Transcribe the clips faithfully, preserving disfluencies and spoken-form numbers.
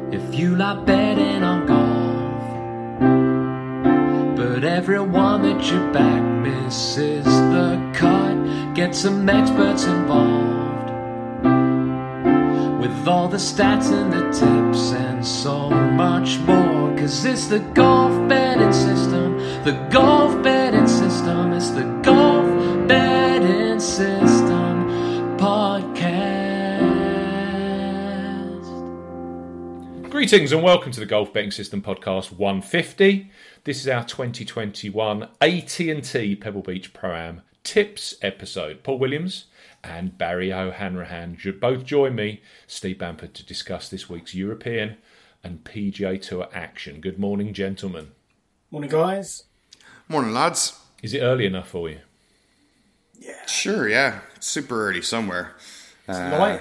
if you like betting on golf. But everyone that you back misses the cut. Get some experts involved with all the stats and the tips and so much more. Cause it's the golf betting system, the golf betting system, it's the golf betting system podcast. Greetings and welcome to the Golf Betting System podcast one fifty. This is our twenty twenty-one A T and T Pebble Beach Pro-Am Tips episode. Paul Williams and Barry O'Hanrahan should both join me, Steve Bamford, to discuss this week's European and P G A Tour action. Good morning, gentlemen. Morning, guys. Morning, lads. Is it early enough for you? Yeah. Sure, yeah. It's super early somewhere. It's Uh, light.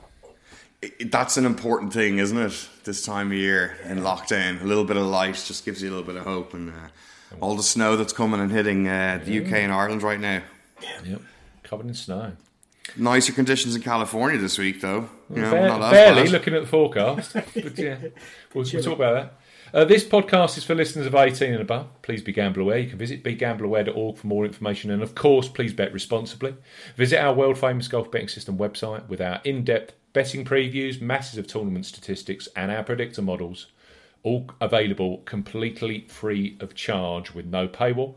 it- that's an important thing, isn't it? This time of year in lockdown. A little bit of light just gives you a little bit of hope. And uh, all the snow that's coming and hitting uh, the U K and Ireland right now. Yep. Covered in snow. Nicer conditions in California this week, though. You know, Bare- not as barely bad. looking at the forecast. But yeah, we'll, we'll talk about that. Uh, this podcast is for listeners of eighteen and above. Please be gamble aware. You can visit be gamble aware dot org for more information. And of course, please bet responsibly. Visit our world famous golf betting system website with our in-depth betting previews, masses of tournament statistics, and our predictor models. All available completely free of charge with no paywall.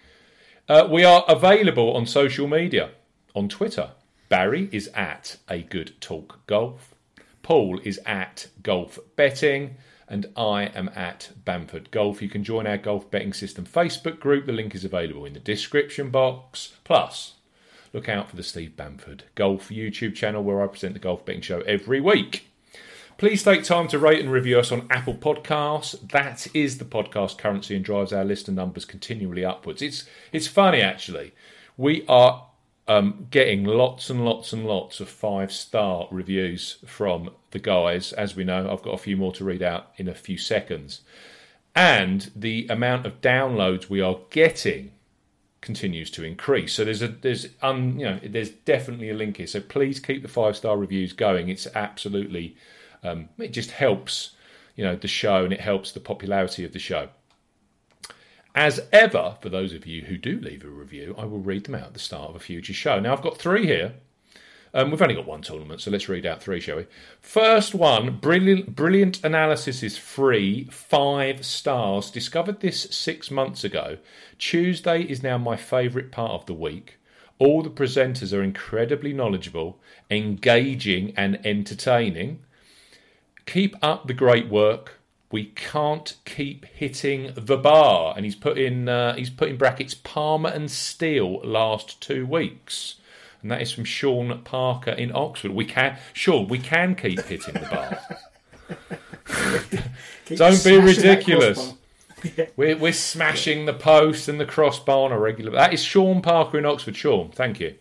Uh, we are available on social media. On Twitter, Barry is at A Good Talk Golf. Paul is at Golf Betting. And I am at Bamford Golf. You can join our Golf Betting System Facebook group. The link is available in the description box. Plus, look out for the Steve Bamford Golf YouTube channel where I present the Golf Betting Show every week. Please take time to rate and review us on Apple Podcasts. That is the podcast currency and drives our listener numbers continually upwards. It's it's funny, actually. We are um, getting lots and lots and lots of five-star reviews from the guys. As we know, I've got a few more to read out in a few seconds. And the amount of downloads we are getting continues to increase. So there's a there's un, you know there's definitely a link here. So please keep the five-star reviews going. It's absolutely Um, it just helps, you know, the show, and it helps the popularity of the show. As ever, for those of you who do leave a review, I will read them out at the start of a future show. Now, I've got three here. Um, we've only got one tournament, so let's read out three, shall we? First one, brilliant, brilliant analysis is free, five stars. Discovered this six months ago. Tuesday is now my favourite part of the week. All the presenters are incredibly knowledgeable, engaging and entertaining. Keep up the great work. We can't keep hitting the bar. And he's put in uh, he's put in brackets Palmer and Steele last two weeks. And that is from Sean Parker in Oxford. We can Sean, we can keep hitting the bar. Don't be ridiculous. Yeah. We're we're smashing the post and the crossbar on a regular. That is Sean Parker in Oxford. Sean, thank you.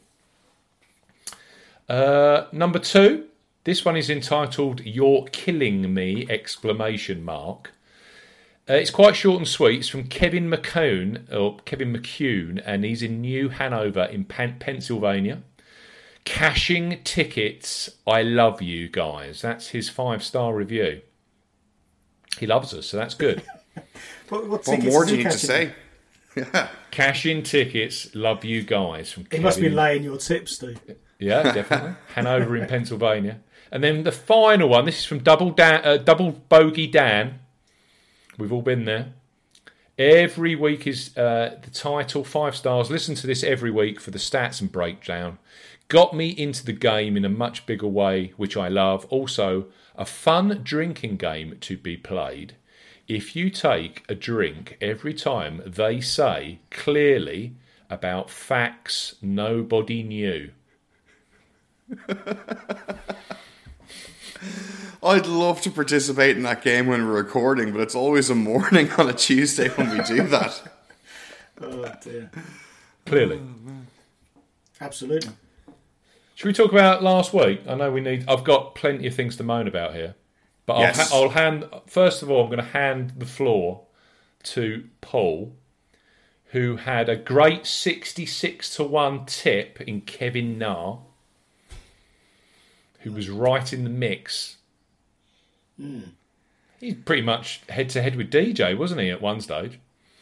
Uh, number two. This one is entitled "You're Killing Me!" exclamation mark. Uh, it's quite short and sweet. It's from Kevin McCune, or Kevin McCune, and he's in New Hanover in Pen- Pennsylvania. Cashing tickets, I love you guys. That's his five-star review. He loves us, so that's good. What, what, What tickets more is do he you need to catching? say? Yeah. Cashing tickets, love you guys. From He Kevin. must be laying your tips, Steve. Yeah, definitely. Hanover in Pennsylvania. And then the final one, this is from Double Dan, uh, Double Bogey Dan. We've all been there. Every week is uh, the title, five stars. Listen to this every week for the stats and breakdown. Got me into the game in a much bigger way, which I love. Also, a fun drinking game to be played. If you take a drink every time they say clearly about facts nobody knew. I'd love to participate in that game when we're recording, but it's always a morning on a Tuesday when we do that. Oh, dear. Clearly. Absolutely. Should we talk about last week? I know we need. I've got plenty of things to moan about here, but I'll, Yes. ha- I'll hand. First of all, I'm going to hand the floor to Paul, who had a great sixty-six to one tip in Kevin Na, who was right in the mix. Mm. He's pretty much head to head with D J, wasn't he, at one stage?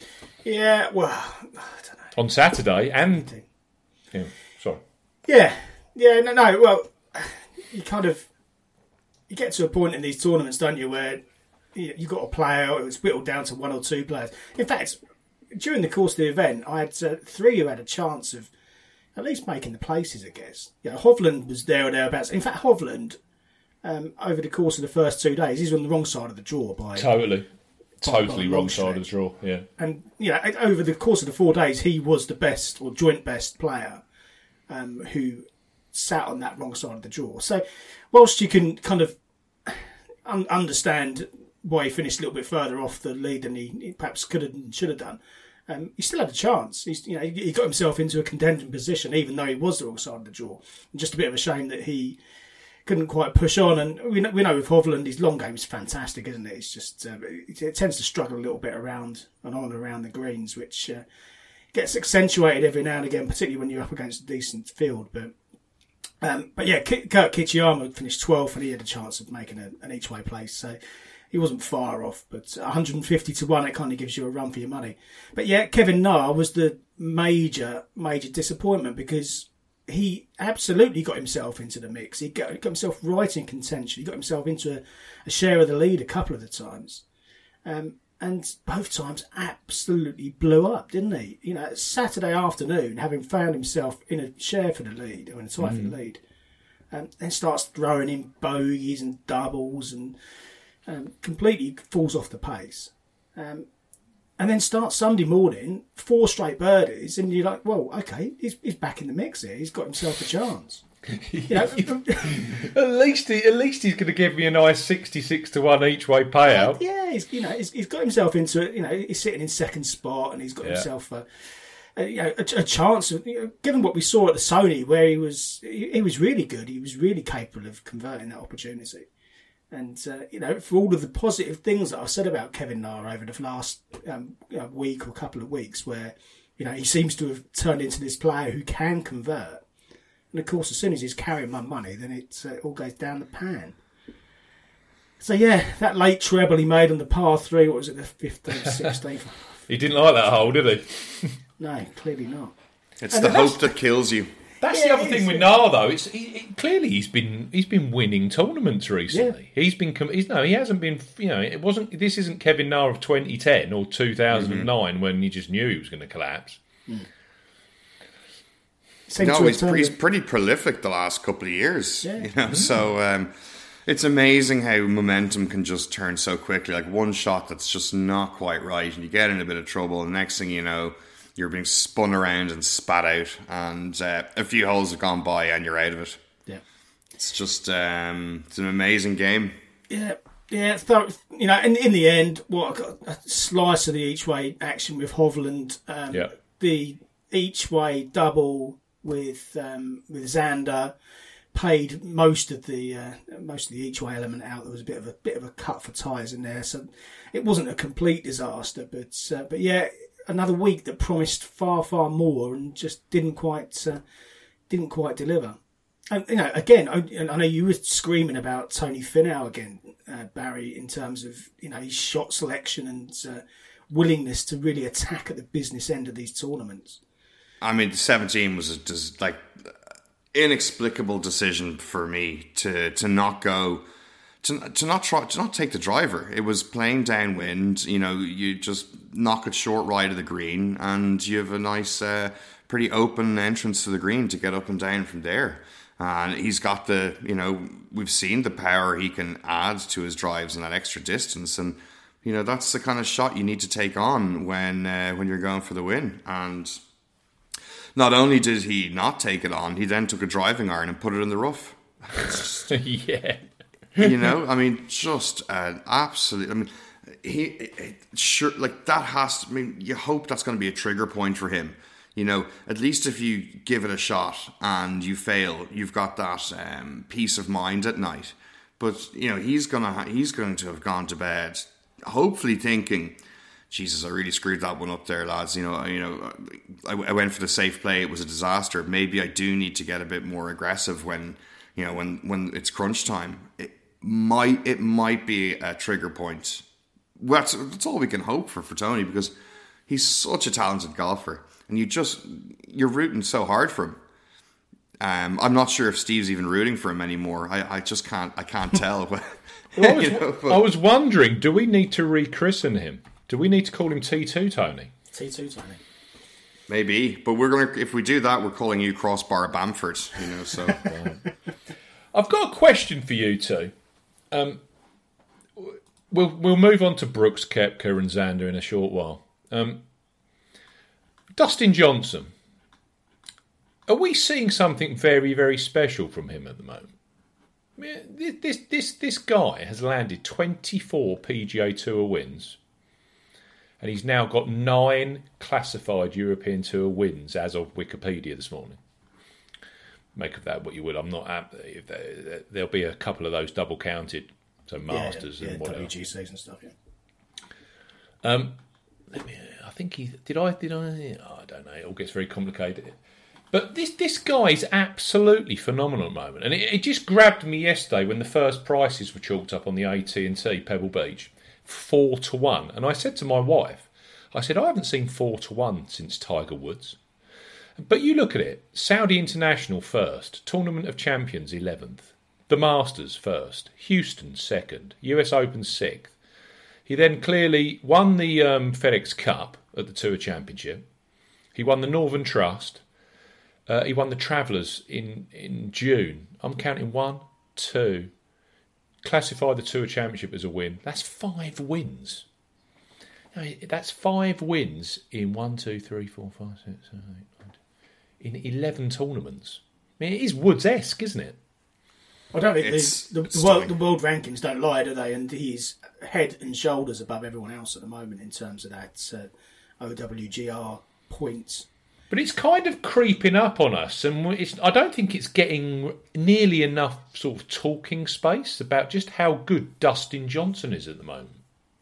Yeah, well, I don't know. On Saturday, and yeah, sorry. Yeah, yeah, no, no. Well, you kind of you get to a point in these tournaments, don't you, where you you got a player. It was whittled down to one or two players. In fact, during the course of the event, I had uh, three who had a chance of at least making the places, I guess. Yeah, Hovland was there or thereabouts. In fact, Hovland, um, over the course of the first two days, he's on the wrong side of the draw by totally, by, totally by wrong side of the draw. Yeah, and you know, over the course of the four days, he was the best or joint best player um, who sat on that wrong side of the draw. So, whilst you can kind of un- understand why he finished a little bit further off the lead than he, he perhaps could have and should have done. Um, he still had a chance. He's, you know, he, he got himself into a contending position, even though he was the wrong side of the draw. And just a bit of a shame that he couldn't quite push on. And we know, we know with Hovland, his long game is fantastic, isn't it? It's just uh, it, it tends to struggle a little bit around and on and around the greens, which uh, gets accentuated every now and again, particularly when you're up against a decent field. But um, but yeah, K- Kurt Kitayama finished twelfth, and he had a chance of making a, an each way place. So he wasn't far off, but one hundred fifty to one, it kind of gives you a run for your money. But yeah, Kevin Na was the major, major disappointment because he absolutely got himself into the mix. He got, got himself right in contention. He got himself into a, a share of the lead a couple of the times. Um, and both times absolutely blew up, didn't he? You know, Saturday afternoon, having found himself in a share for the lead, or in a tie mm. for the lead, and um, then starts throwing in bogeys and doubles and Um, completely falls off the pace. Um, and then starts Sunday morning, four straight birdies, and you're like, well, okay, he's, he's back in the mix here. He's got himself a chance. You know, at least he, at least he's going to give me a nice sixty-six to one each way payout. Yeah, he's, you know, he's, he's got himself into it. You know, he's sitting in second spot, and he's got yeah. himself a, a, you know, a, a chance. Of, you know, given what we saw at the Sony, where he was, he, he was really good. He was really capable of converting that opportunity. And, uh, you know, for all of the positive things that I've said about Kevin Na over the last um, you know, week or couple of weeks where, you know, he seems to have turned into this player who can convert. And, of course, as soon as he's carrying my money, then it uh, all goes down the pan. So, yeah, that late treble he made on the par three, what was it, the fifteenth, sixteenth? He didn't like that hole, did he? No, clearly not. It's and the hope that kills you. That's yeah, the other thing with Na, though. It's he, he, clearly he's been he's been winning tournaments recently. Yeah. He's been he's no, he hasn't been. You know, it wasn't. This isn't Kevin Na of twenty ten or two thousand nine mm-hmm. when you just knew he was going to collapse. Mm. No, he's, he's pretty prolific the last couple of years. Yeah. You know, mm-hmm. so um, it's amazing how momentum can just turn so quickly. Like one shot that's just not quite right, and you get in a bit of trouble. And the next thing you know, you're being spun around and spat out, and uh, a few holes have gone by, and you're out of it. Yeah, it's just um, it's an amazing game. Yeah, yeah. So, you know, in in the end, what well, a slice of the each way action with Hovland. Um, yeah. The each way double with um, with Xander paid most of the uh, most of the each way element out. There was a bit of a bit of a cut for tyres in there, so it wasn't a complete disaster. But uh, but yeah. Another week that promised far, far more and just didn't quite, uh, didn't quite deliver. And you know, again, I, I know you were screaming about Tony Finau again, uh, Barry, in terms of you know his shot selection and uh, willingness to really attack at the business end of these tournaments. I mean, seventeen was a, just like inexplicable decision for me to to not go. To, to not try to not take the driver. It was playing downwind. You know, you just knock it short right of the green, and you have a nice, uh, pretty open entrance to the green to get up and down from there. And he's got the, you know, we've seen the power he can add to his drives in that extra distance, and you know that's the kind of shot you need to take on when uh, when you're going for the win. And not only did he not take it on, he then took a driving iron and put it in the rough. yeah. You know, I mean, just an absolute. I mean, he it, sure like that has to. I mean, you hope that's going to be a trigger point for him. You know, at least if you give it a shot and you fail, you've got that um, peace of mind at night. But you know, he's gonna ha- he's going to have gone to bed, hopefully thinking, Jesus, I really screwed that one up there, lads. You know, you know, I, I went for the safe play. It was a disaster. Maybe I do need to get a bit more aggressive when you know when when it's crunch time. It, might it might be a trigger point. Well, that's, that's all we can hope for for Tony, because he's such a talented golfer, and you just you're rooting so hard for him. Um, I'm not sure if Steve's even rooting for him anymore. I, I just can't I can't tell. Well, I, was, you know, but, I was wondering, do we need to rechristen him? Do we need to call him T two Tony? T two Tony. Maybe, but we're gonna if we do that, we're calling you Crossbar Bamford. You know, so. I've got a question for you two. Um, we'll we'll move on to Brooks, Koepka, and Xander in a short while. Um, Dustin Johnson. Are we seeing something very, very special from him at the moment? I mean, this this this guy has landed twenty-four P G A Tour wins, and he's now got nine classified European Tour wins as of Wikipedia this morning. Make of that what you will. I'm not. There'll be a couple of those double counted, so Masters yeah, yeah, and whatever. W G Cs and stuff. Yeah. Um, let me. I think he did. I did. I. Oh, I don't know. It all gets very complicated. But this this guy is absolutely phenomenal at the moment, and it, it just grabbed me yesterday when the first prices were chalked up on the A T and T Pebble Beach, four to one, and I said to my wife, I said I haven't seen four to one since Tiger Woods. But you look at it: Saudi International first, Tournament of Champions eleventh, the Masters first, Houston second, U S Open sixth. He then clearly won the um, FedEx Cup at the Tour Championship. He won the Northern Trust. Uh, he won the Travellers in, in June. I'm counting one, two. Classified the Tour Championship as a win. That's five wins. Now, that's five wins in one, two, three, four, five, six, seven, eight, nine, ten. In eleven tournaments. I mean, it is Woods-esque, isn't it? I don't think It's the, the, the, stunning. world, the world rankings don't lie, do they? And he's head and shoulders above everyone else at the moment in terms of that uh, O W G R points. But it's kind of creeping up on us, and it's, I don't think it's getting nearly enough sort of talking space about just how good Dustin Johnson is at the moment.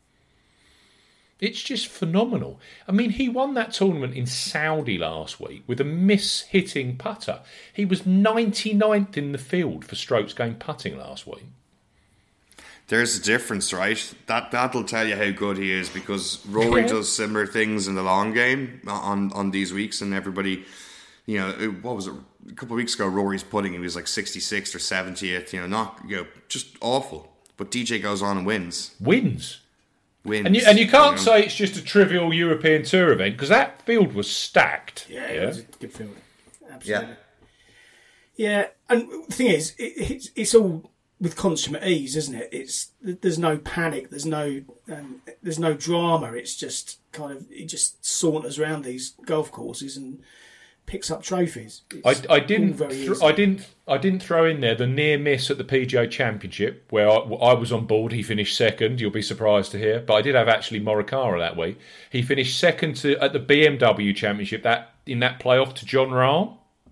It's just phenomenal. I mean, he won that tournament in Saudi last week with a miss-hitting putter. He was ninety-ninth in the field for strokes gained putting last week. There's a difference, right? That that'll tell you how good he is, because Rory Yeah. does similar things in the long game on on these weeks, and everybody, you know, what was it? A couple of weeks ago, Rory's putting, he was like sixty-sixth or seventieth. You know, not you know, just awful. But D J goes on and wins, Wins. wins, And you, and you can't know? say it's just a trivial European Tour event, because that field was stacked. Yeah, it was a good field. Absolutely. Yeah. Yeah, and the thing is, it, it's, it's all with consummate ease, isn't it? It's there's no panic, there's no um, there's no drama. It's just kind of he just saunters around these golf courses and picks up trophies. I, It's I didn't. all very Th- easy. I didn't. I didn't throw in there the near miss at the P G A Championship, where I, I was on board. He finished second. You'll be surprised to hear, but I did have actually Morikawa that week. He finished second to at the B M W Championship that in that playoff to John Rahm.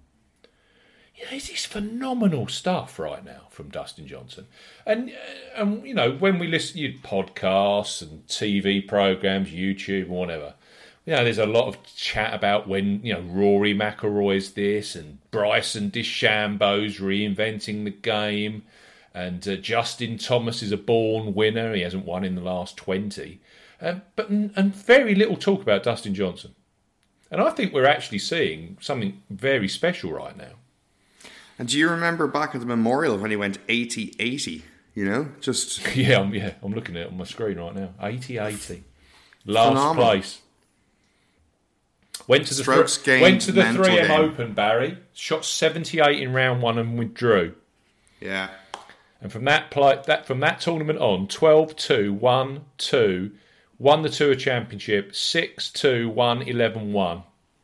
You know, it's just phenomenal stuff right now from Dustin Johnson, and uh, and you know when we listen to podcasts and T V programs, YouTube, and whatever. You know, there's a lot of chat about when, you know, Rory McIlroy's this and Bryson DeChambeau's reinventing the game and uh, Justin Thomas is a born winner. He hasn't won in the last twenty. Um, but and very little talk about Dustin Johnson. And I think we're actually seeing something very special right now. And do you remember back at the Memorial when he went eighty eighty? You know, just Yeah, I'm, yeah, I'm looking at it on my screen right now. eighty eighty. Last Phenomenal. place. Went to the Strokes three, gained, went to the mental three M game. Open, Barry. Shot seventy-eight in round one and withdrew. yeah. And from that play, that from that tournament on, twelve two, one two, won the Tour Championship, six two, one eleven one.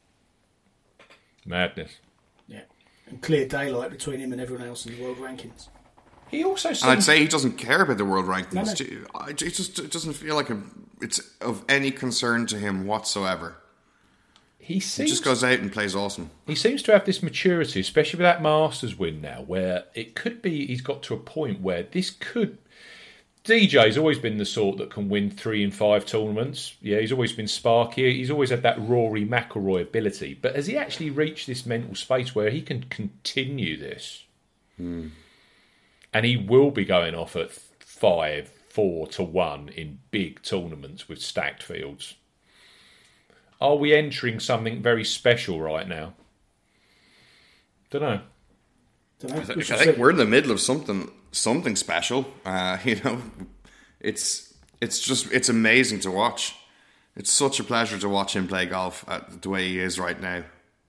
Madness. Yeah, and clear daylight between him and everyone else in the world rankings. He also And I'd seems say he doesn't care about the world rankings. No, no. too. I- It just it doesn't feel like a, it's of any concern to him whatsoever. he He seems just goes out and plays awesome. he seems to have this maturity, especially with that Masters win now, where it could be he's got to a point where this could. D J's always been the sort that can win three and five tournaments. Yeah, he's always been sparky. He's always had that Rory McIlroy ability. But has he actually reached this mental space where he can continue this? Hmm. and he will be going off at five, four to one in big tournaments with stacked fields. Are we entering something very special right now? Don't know. Don't know. I, th- I think we're in the middle of something something special. Uh, you know, it's it's just it's amazing to watch. It's such a pleasure to watch him play golf at the way he is right now.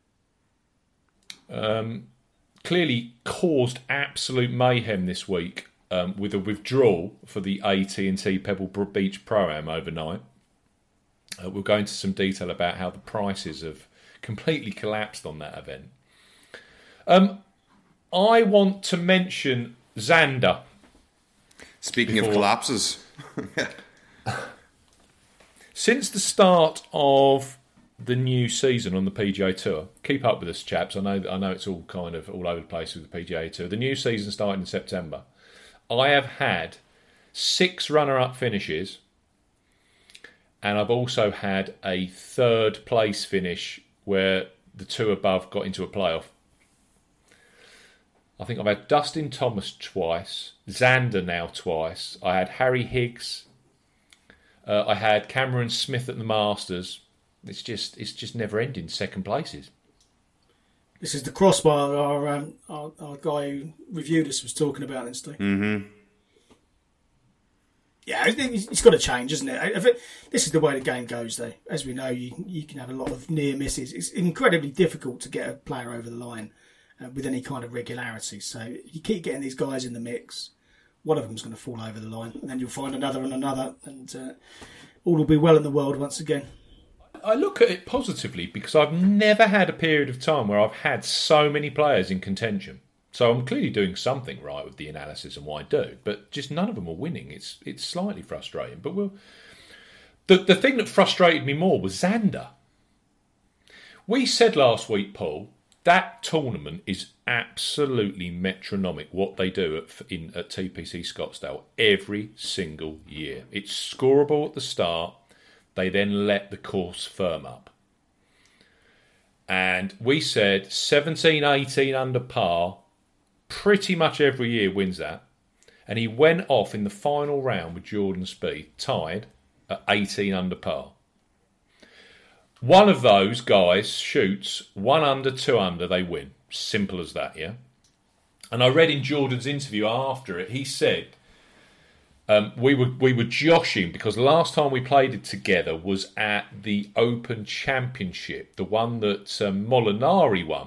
Um, clearly caused absolute mayhem this week um, with a withdrawal for the A T and T Pebble Beach Pro-Am overnight. Uh, we'll go into some detail about how the prices have completely collapsed on that event. Um, I want to mention Xander. Speaking before... of collapses. Since the start of the new season on the P G A Tour, keep up with us, chaps. I know, I know it's all kind of all over the place with the P G A Tour. The new season started in September. I have had six runner-up finishes, and I've also had a third place finish where the two above got into a playoff. I think I've had Dustin Thomas twice, Xander now twice. I had Harry Higgs. Uh, I had Cameron Smith at the Masters. It's just it's just never ending second places. This is the crossbar our um, our, our guy who reviewed us was talking about this day. Mm-hmm. Yeah, it's got to change, isn't it? If it? This is the way the game goes, though. As we know, you you can have a lot of near misses. It's incredibly difficult to get a player over the line uh, with any kind of regularity. So you keep getting these guys in the mix. One of them's going to fall over the line, and then you'll find another and another, and uh, all will be well in the world once again. I look at it positively because I've never had a period of time where I've had so many players in contention. So I'm clearly doing something right with the analysis and what I do, but just none of them are winning. It's it's slightly frustrating. But we'll... the the thing that frustrated me more was Xander. We said last week, Paul, that tournament is absolutely metronomic, what they do at, in, at T P C Scottsdale every single year. It's scoreable at the start. They then let the course firm up. And we said seventeen, eighteen under par, pretty much every year wins that. And he went off in the final round with Jordan Spieth, tied at eighteen under par. One of those guys shoots one under, two under, they win. Simple as that, yeah? And I read in Jordan's interview after it, he said um, we were we were joshing because last time we played it together was at the Open Championship, the one that um, Molinari won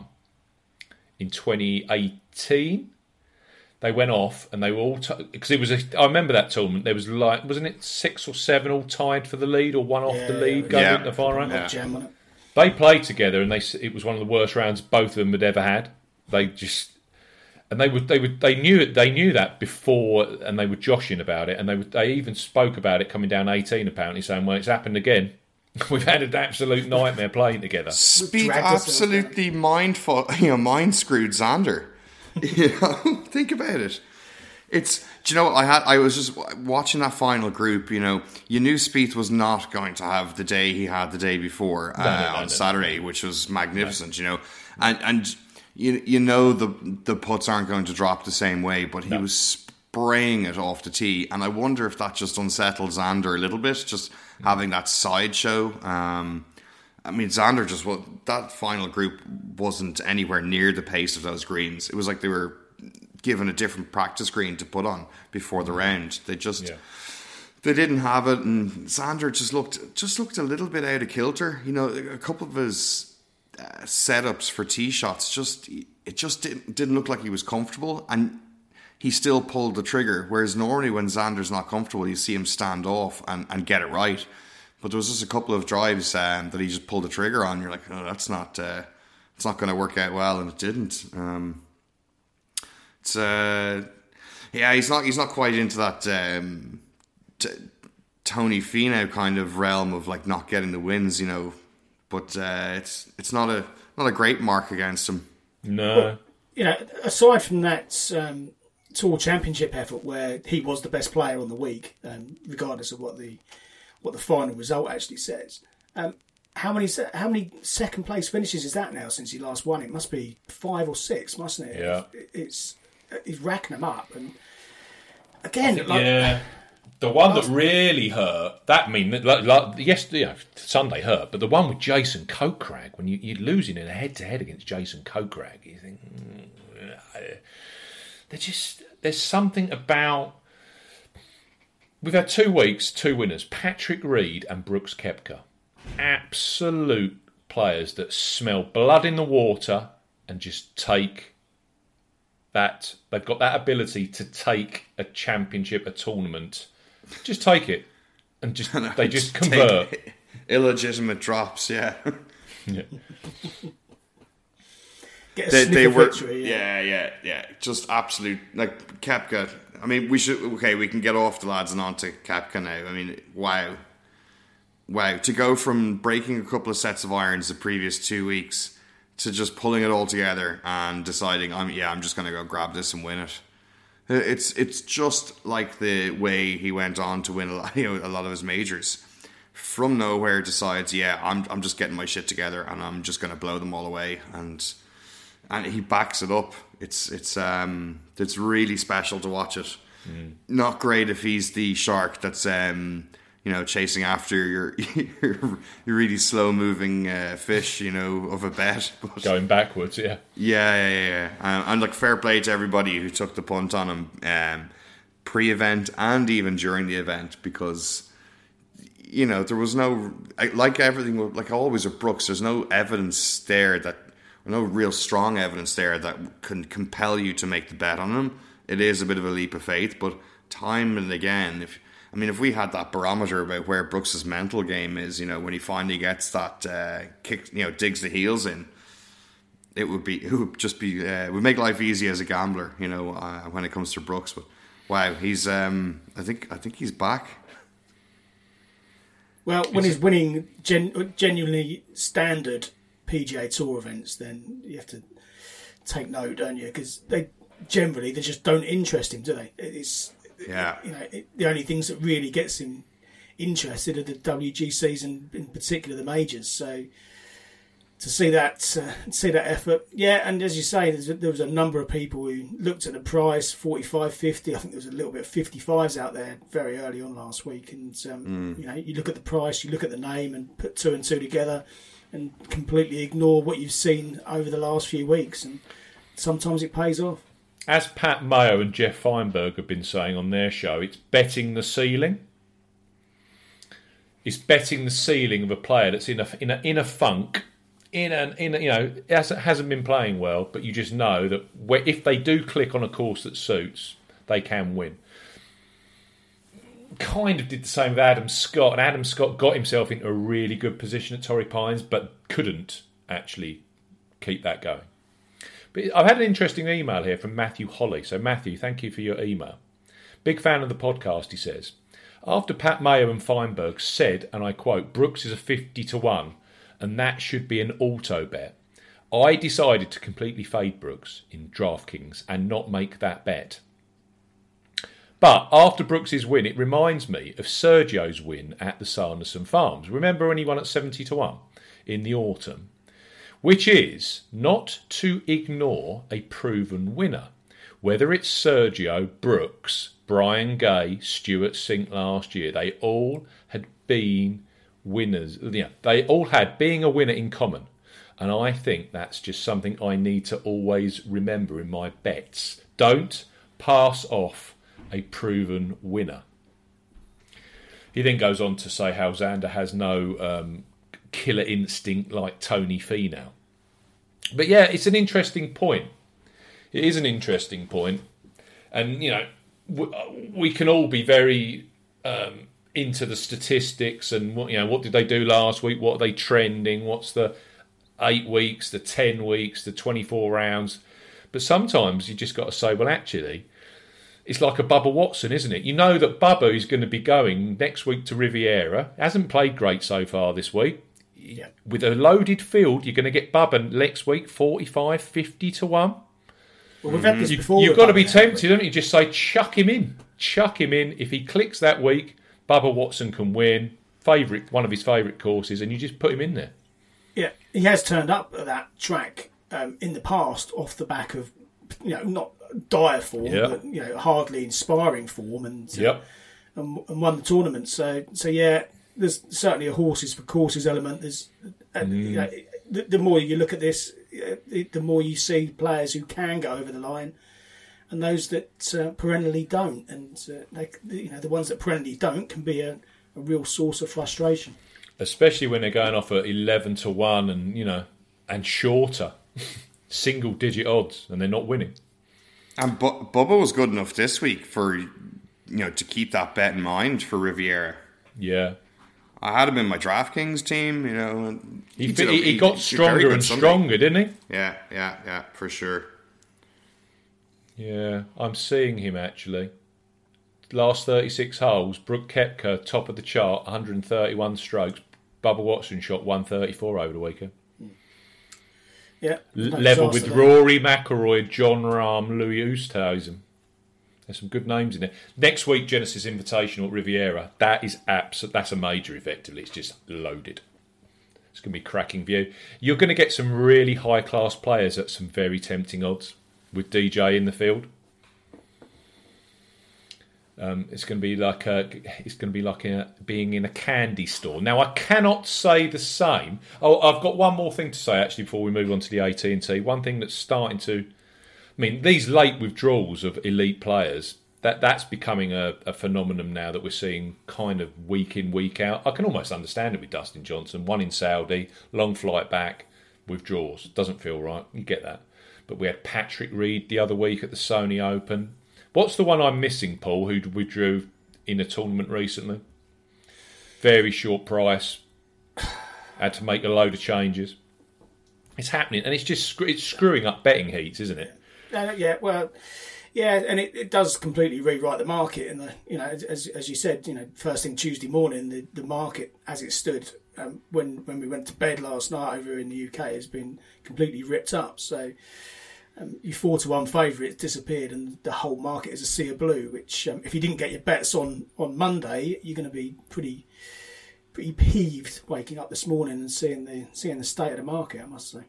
in twenty eighteen. They went off and they were all because t- it was. A, I remember that tournament. There was like, wasn't it six or seven all tied for the lead or one off yeah, the lead going yeah. into the final round? Yeah. Jam, they played together and they. It was one of the worst rounds both of them had ever had. They just and they would they would they knew it. They knew that before, and they were joshing about it. And they would, they even spoke about it coming down eighteen, apparently saying, "Well, it's happened again. We've had an absolute nightmare playing together." Spieth absolutely mindful, you know, mind screwed Xander. You know, think about it. It's, do you know what I had? I was just watching that final group. You know, you knew Spieth was not going to have the day he had the day before uh, no, no, no, on no, Saturday, no. which was magnificent. No. You know, and and you you know the the putts aren't going to drop the same way, but he no. was spraying it off the tee, and I wonder if that just unsettled Xander a little bit, just mm. having that sideshow. Um, I mean, Xander just, well, that final group wasn't anywhere near the pace of those greens. It was like they were given a different practice green to put on before the round. They just, yeah. they didn't have it, and Xander just looked just looked a little bit out of kilter. You know, a couple of his uh, setups for tee shots, just it just didn't, didn't look like he was comfortable, and he still pulled the trigger. Whereas normally when Xander's not comfortable, you see him stand off and, and get it right. But there was just a couple of drives um, that he just pulled the trigger on. You're like, oh, that's not, uh, it's not going to work out well, and it didn't. Um, it's, uh, yeah, he's not, he's not quite into that um, t- Tony Finau kind of realm of like not getting the wins, you know. But uh, it's, it's not a, not a great mark against him. No, well, you know, aside from that um, Tour Championship effort where he was the best player on the week, um, regardless of what the what the final result actually says. Um, how many how many second place finishes is that now since he last won? It must be five or six, mustn't it? Yeah, it's he's racking them up, and again, like, yeah. The one that really hurt, that mean, like, like, yes, you know, Sunday hurt, but the one with Jason Kokrak, when you, you're losing in a head-to-head against Jason Kokrak, you think, mm, they're just, there's something about, we've had two weeks, two winners, Patrick Reed and Brooks Koepka. Absolute players that smell blood in the water and just take that, they've got that ability to take a championship, a tournament. Just take it, and just they just convert. Illegitimate drops, yeah. yeah. Get a they, they were, victory, yeah. yeah, yeah, yeah. Just absolute, like Koepka. I mean, we should. Okay, we can get off the lads and on to Koepka now. I mean, wow, wow. To go from breaking a couple of sets of irons the previous two weeks to just pulling it all together and deciding, I'm yeah, I'm just going to go grab this and win it. It's it's just like the way he went on to win a lot, you know, a lot of his majors. From nowhere, decides, yeah, I'm I'm just getting my shit together and I'm just going to blow them all away, and and he backs it up. It's it's um it's really special to watch it. Mm. Not great if he's the shark that's um you know chasing after your your, your really slow moving uh, fish, you know, of a bet, but going backwards, yeah, yeah, yeah, yeah. yeah. Um, and like fair play to everybody who took the punt on him um, pre-event and even during the event, because you know there was no, like everything, like always with Brooks, there's no evidence there that, no real strong evidence there that can compel you to make the bet on him. It is a bit of a leap of faith, but time and again, if I mean, if we had that barometer about where Brooks's mental game is, you know, when he finally gets that uh, kick, you know, digs the heels in, it would be, it would just be, uh, it would make life easy as a gambler, you know, uh, when it comes to Brooks. But wow, he's, um, I think, I think he's back. Well, when he's winning gen- genuinely standard P G A Tour events, then you have to take note, don't you? Because they generally they just don't interest him, do they? It's Yeah, you know, it, the only things that really gets him interested are the W G Cs and in particular the majors. So to see that, uh, see that effort, yeah. And as you say, there's a, there was a number of people who looked at the price forty-five, fifty. I think there was a little bit of fifty-fives out there very early on last week. And um, mm. you know, you look at the price, you look at the name, and put two and two together, and completely ignore what you've seen over the last few weeks. And sometimes it pays off. As Pat Mayo and Jeff Feinberg have been saying on their show, it's betting the ceiling. It's betting the ceiling of a player that's in a in a in a funk, in an in a, you know hasn't hasn't been playing well, but you just know that where, if they do click on a course that suits, they can win. Kind of did the same with Adam Scott, and Adam Scott got himself into a really good position at Torrey Pines, but couldn't actually keep that going. But I've had an interesting email here from Matthew Holly. So Matthew, thank you for your email. Big fan of the podcast, he says. After Pat Mayo and Feinberg said, and I quote, Brooks is a fifty to one, and that should be an auto bet, I decided to completely fade Brooks in DraftKings and not make that bet. But after Brooks's win, it reminds me of Sergio's win at the Sanderson Farms. Remember when he won at seventy to one in the autumn? Which is not to ignore a proven winner. Whether it's Sergio, Brooks, Brian Gay, Stuart Sink last year, they all had been winners. Yeah, they all had being a winner in common. And I think that's just something I need to always remember in my bets. Don't pass off a proven winner. He then goes on to say how Xander has no um, killer instinct like Tony Finau. But yeah, it's an interesting point. It is an interesting point. And, you know, we, we can all be very um, into the statistics and, what you know, what did they do last week? What are they trending? What's the eight weeks, the ten weeks, the twenty-four rounds? But sometimes you just got to say, well, actually, it's like a Bubba Watson, isn't it? You know that Bubba is going to be going next week to Riviera. Hasn't played great so far this week. Yeah. With a loaded field, you're going to get Bubba next week forty-five, fifty to one. Well, we've had this you, before. You've got to be tempted, don't you? Just say, chuck him in. Chuck him in. If he clicks that week, Bubba Watson can win. Favourite, one of his favourite courses, and you just put him in there. Yeah, he has turned up at that track um, in the past off the back of you know, not dire form, Yep. but you know, hardly inspiring form, and, uh, Yep. and and won the tournament. So so yeah, there's certainly a horses for courses element. There's uh, Mm. you know, the, the more you look at this, uh, the more you see players who can go over the line, and those that uh, perennially don't. And uh, they, you know, the ones that perennially don't can be a, a real source of frustration. Especially when they're going off at eleven to one and, you know, and shorter, single digit odds, and they're not winning. And Bu- Bubba was good enough this week for, you know, to keep that bet in mind for Riviera. Yeah. I had him in my DraftKings team, you know. And He, did- he, he got did very stronger good and Sunday. stronger, didn't he? Yeah, yeah, yeah, for sure. Yeah, I'm seeing him actually. Last thirty-six holes, Brooke Koepka, top of the chart, one hundred thirty-one strokes. Bubba Watson shot one thirty-four over the weekend. Yeah, L- no level with disaster there. Rory McIlroy, John Rahm, Louis Oosthuizen. There's some good names in there. Next week, Genesis Invitational at Riviera. That is abs- That's a major, effectively. It's just loaded. It's going to be a cracking view. You're going to get some really high-class players at some very tempting odds with D J in the field. Um, it's going to be like a, it's going to be like a, being in a candy store. Now, I cannot say the same. Oh, I've got one more thing to say actually before we move on to the A T and T. One thing that's starting to, I mean, these late withdrawals of elite players, that that's becoming a, a phenomenon now that we're seeing kind of week in, week out. I can almost understand it with Dustin Johnson. One in Saudi, long flight back, withdrawals. Doesn't feel right. You get that. But we had Patrick Reed the other week at the Sony Open. What's the one I'm missing, Paul, who withdrew in a tournament recently? Very short price. Had to make a load of changes. It's happening, and it's just it's screwing up betting heats, isn't it? Uh, yeah, well, yeah, and it, it does completely rewrite the market. And the you know, as as you said, you know, first thing Tuesday morning, the, the market as it stood um, when when we went to bed last night over in the U K has been completely ripped up. So. Um, you four to one favourite, it's disappeared, and the whole market is a sea of blue. Which, um, if you didn't get your bets on, on Monday, you're going to be pretty pretty peeved waking up this morning and seeing the seeing the state of the market. I must say.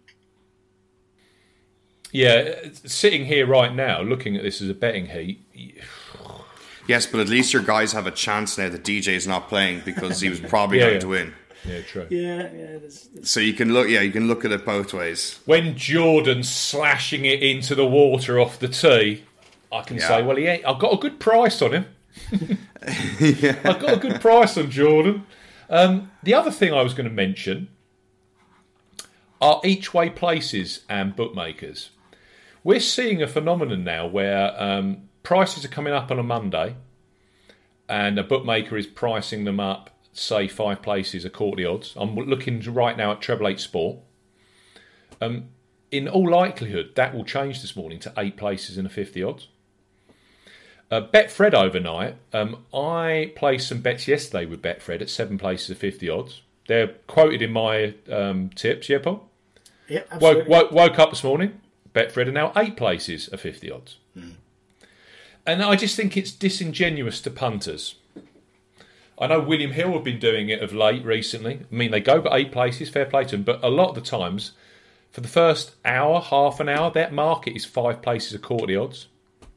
Yeah, sitting here right now, looking at this as a betting heat. Yes, but at least your guys have a chance now that D J's not playing because he was probably Yeah, going yeah. to win. Yeah, true. Yeah, yeah. There's, there's... So you can look, yeah, you can look at it both ways. When Jordan's slashing it into the water off the tee, I can Yeah. say, well, he ain't, I've got a good price on him. I've got a good price on Jordan. Um, the other thing I was going to mention are each-way places and bookmakers. We're seeing a phenomenon now where um, prices are coming up on a Monday and a bookmaker is pricing them up, say, five places a quarterly odds. I'm looking right now at Treble Eight Sport. Um, in all likelihood, that will change this morning to eight places and a fifty odds. Uh, Betfred overnight, um, I placed some bets yesterday with Betfred at seven places of fifty odds. They're quoted in my um, tips, yeah, Paul? Yeah, Woke, absolutely. woke, woke up this morning, Betfred are now eight places of fifty odds. Mm. And I just think it's disingenuous to punters. I know William Hill have been doing it of late recently. I mean, they go for eight places, fair play to them, but a lot of the times, for the first hour, half an hour, that market is five places of quarterly odds.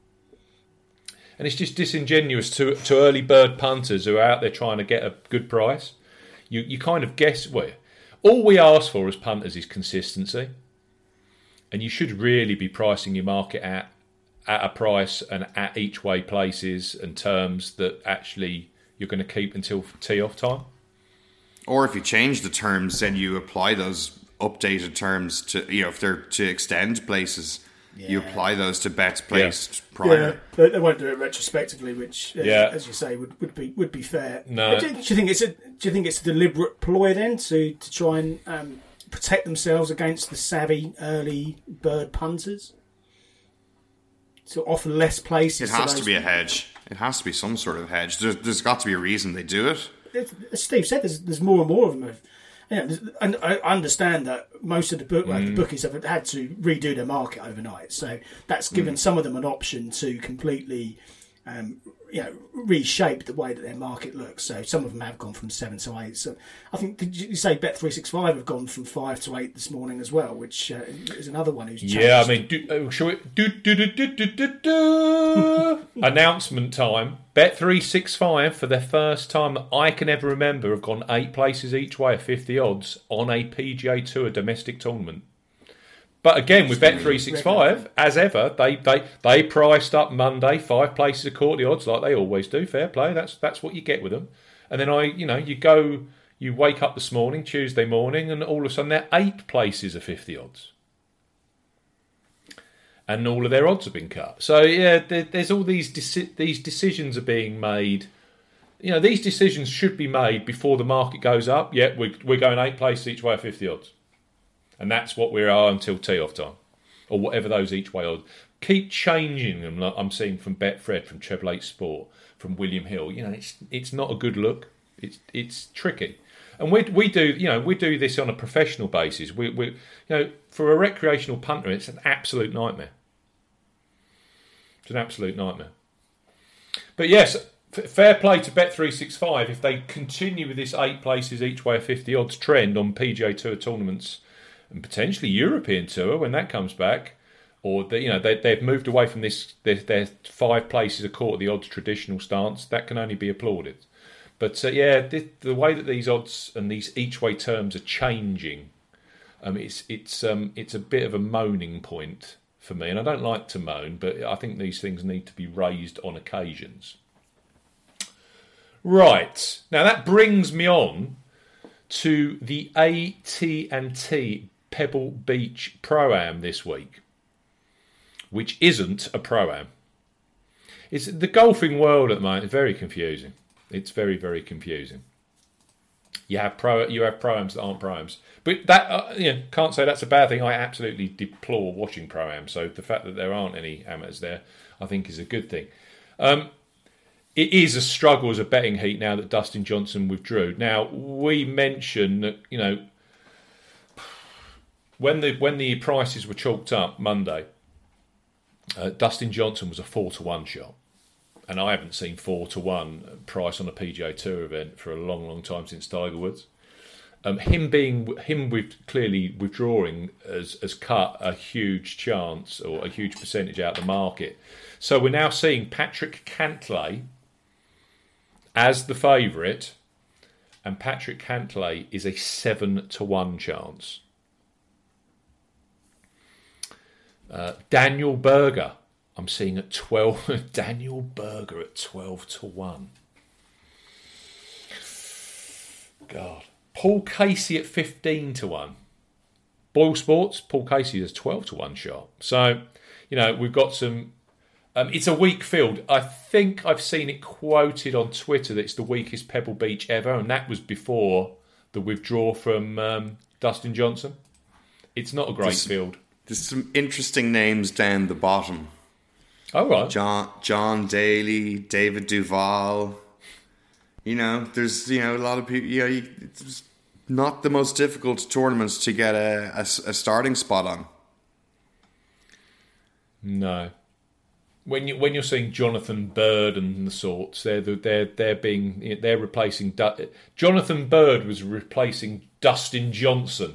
And it's just disingenuous to to early bird punters who are out there trying to get a good price. You you kind of guess, well, all we ask for as punters is consistency. And you should really be pricing your market at at a price and at each way places and terms that actually you're going to keep until tee off time. Or if you change the terms, then you apply those updated terms to, you know, if they're to extend places, you apply those to bets placed Yeah, prior. they, they won't do it retrospectively, which, as, Yeah. as you say, would, would be would be fair. No. Do, do you think it's a do you think it's a deliberate ploy then to to try and um, protect themselves against the savvy early bird punters? To offer less places. It has those to be a people? hedge. It has to be some sort of hedge. There's, there's got to be a reason they do it. As Steve said, there's, there's more and more of them. Have, you know, there's- and I understand that most of the, book, well, the bookies have had to redo their market overnight, so that's given some of them an option to completely um, you know, reshaped the way that their market looks. So some of them have gone from seven to eight. So I think, did you say Bet three sixty-five have gone from five to eight this morning as well, which uh, is another one who's changed. Yeah, I mean, do, uh, shall we, do, do, do, do, do, do, do. Announcement time. Bet three sixty-five, for the first time that I can ever remember, have gone eight places each way at fifty odds on a P G A Tour domestic tournament. But again, with Bet three sixty-five, as ever, they, they, they priced up Monday five places a quarterly odds like they always do. Fair play. That's that's what you get with them. And then I, you know, you go, you wake up this morning, Tuesday morning, and all of a sudden they're eight places of fifty odds, and all of their odds have been cut. So yeah, there, there's all these deci- these decisions are being made. You know, these decisions should be made before the market goes up. Yeah, we're we're going eight places each way at fifty odds. And that's what we are until tee-off time. Or whatever those each way odds. Keep changing them, like I'm seeing from Betfred, from Treble Eight Sport, from William Hill. You know, it's it's not a good look. It's it's tricky. And we we do, you know, we do this on a professional basis. We we you know, for a recreational punter, it's an absolute nightmare. It's an absolute nightmare. But yes, f- fair play to Bet three sixty-five if they continue with this eight places each way of fifty odds trend on P G A Tour tournaments. And potentially European Tour when that comes back, or they, you know they, they've moved away from this their, their five places a quarter the odds traditional stance. That can only be applauded. But uh, yeah, the, the way that these odds and these each way terms are changing, um, it's it's um, it's a bit of a moaning point for me. And I don't like to moan, but I think these things need to be raised on occasions. Right, now that brings me on to the A T and T Pebble Beach Pro-Am this week, which isn't a Pro-Am. It's the golfing world at the moment is very confusing. It's very, very confusing. You have pro, you have Pro-Ams that aren't Pro-Ams, but that uh, you know, can't say that's a bad thing. I absolutely deplore watching Pro-Ams, so the fact that there aren't any amateurs there, I think, is a good thing. Um, It is a struggle as a betting heat now that Dustin Johnson withdrew. Now, we mentioned that, you know, when the when the prices were chalked up Monday, uh, Dustin Johnson was a four to one shot. And I haven't seen four to one price on a P G A Tour event for a long, long time since Tiger Woods. Um, him being him with clearly withdrawing has, has cut a huge chance or a huge percentage out of the market. So we're now seeing Patrick Cantlay as the favourite, and Patrick Cantlay is a seven to one chance. Uh, Daniel Berger, I'm seeing at twelve. Daniel Berger at twelve to one. God, Paul Casey at fifteen to one. Boyle Sports, Paul Casey is twelve to one shot. So, you know, we've got some. Um, it's a weak field. I think I've seen it quoted on Twitter that it's the weakest Pebble Beach ever, and that was before the withdrawal from um, Dustin Johnson. It's not a great there's, field. There's some interesting names down the bottom. Oh, right. John John Daly, David Duval. You know, there's you know a lot of people. You know, you, it's not the most difficult tournaments to get a, a, a starting spot on. No. When you when you're seeing Jonathan Bird and the sorts, they're they're they're being they're replacing Jonathan Bird was replacing Dustin Johnson.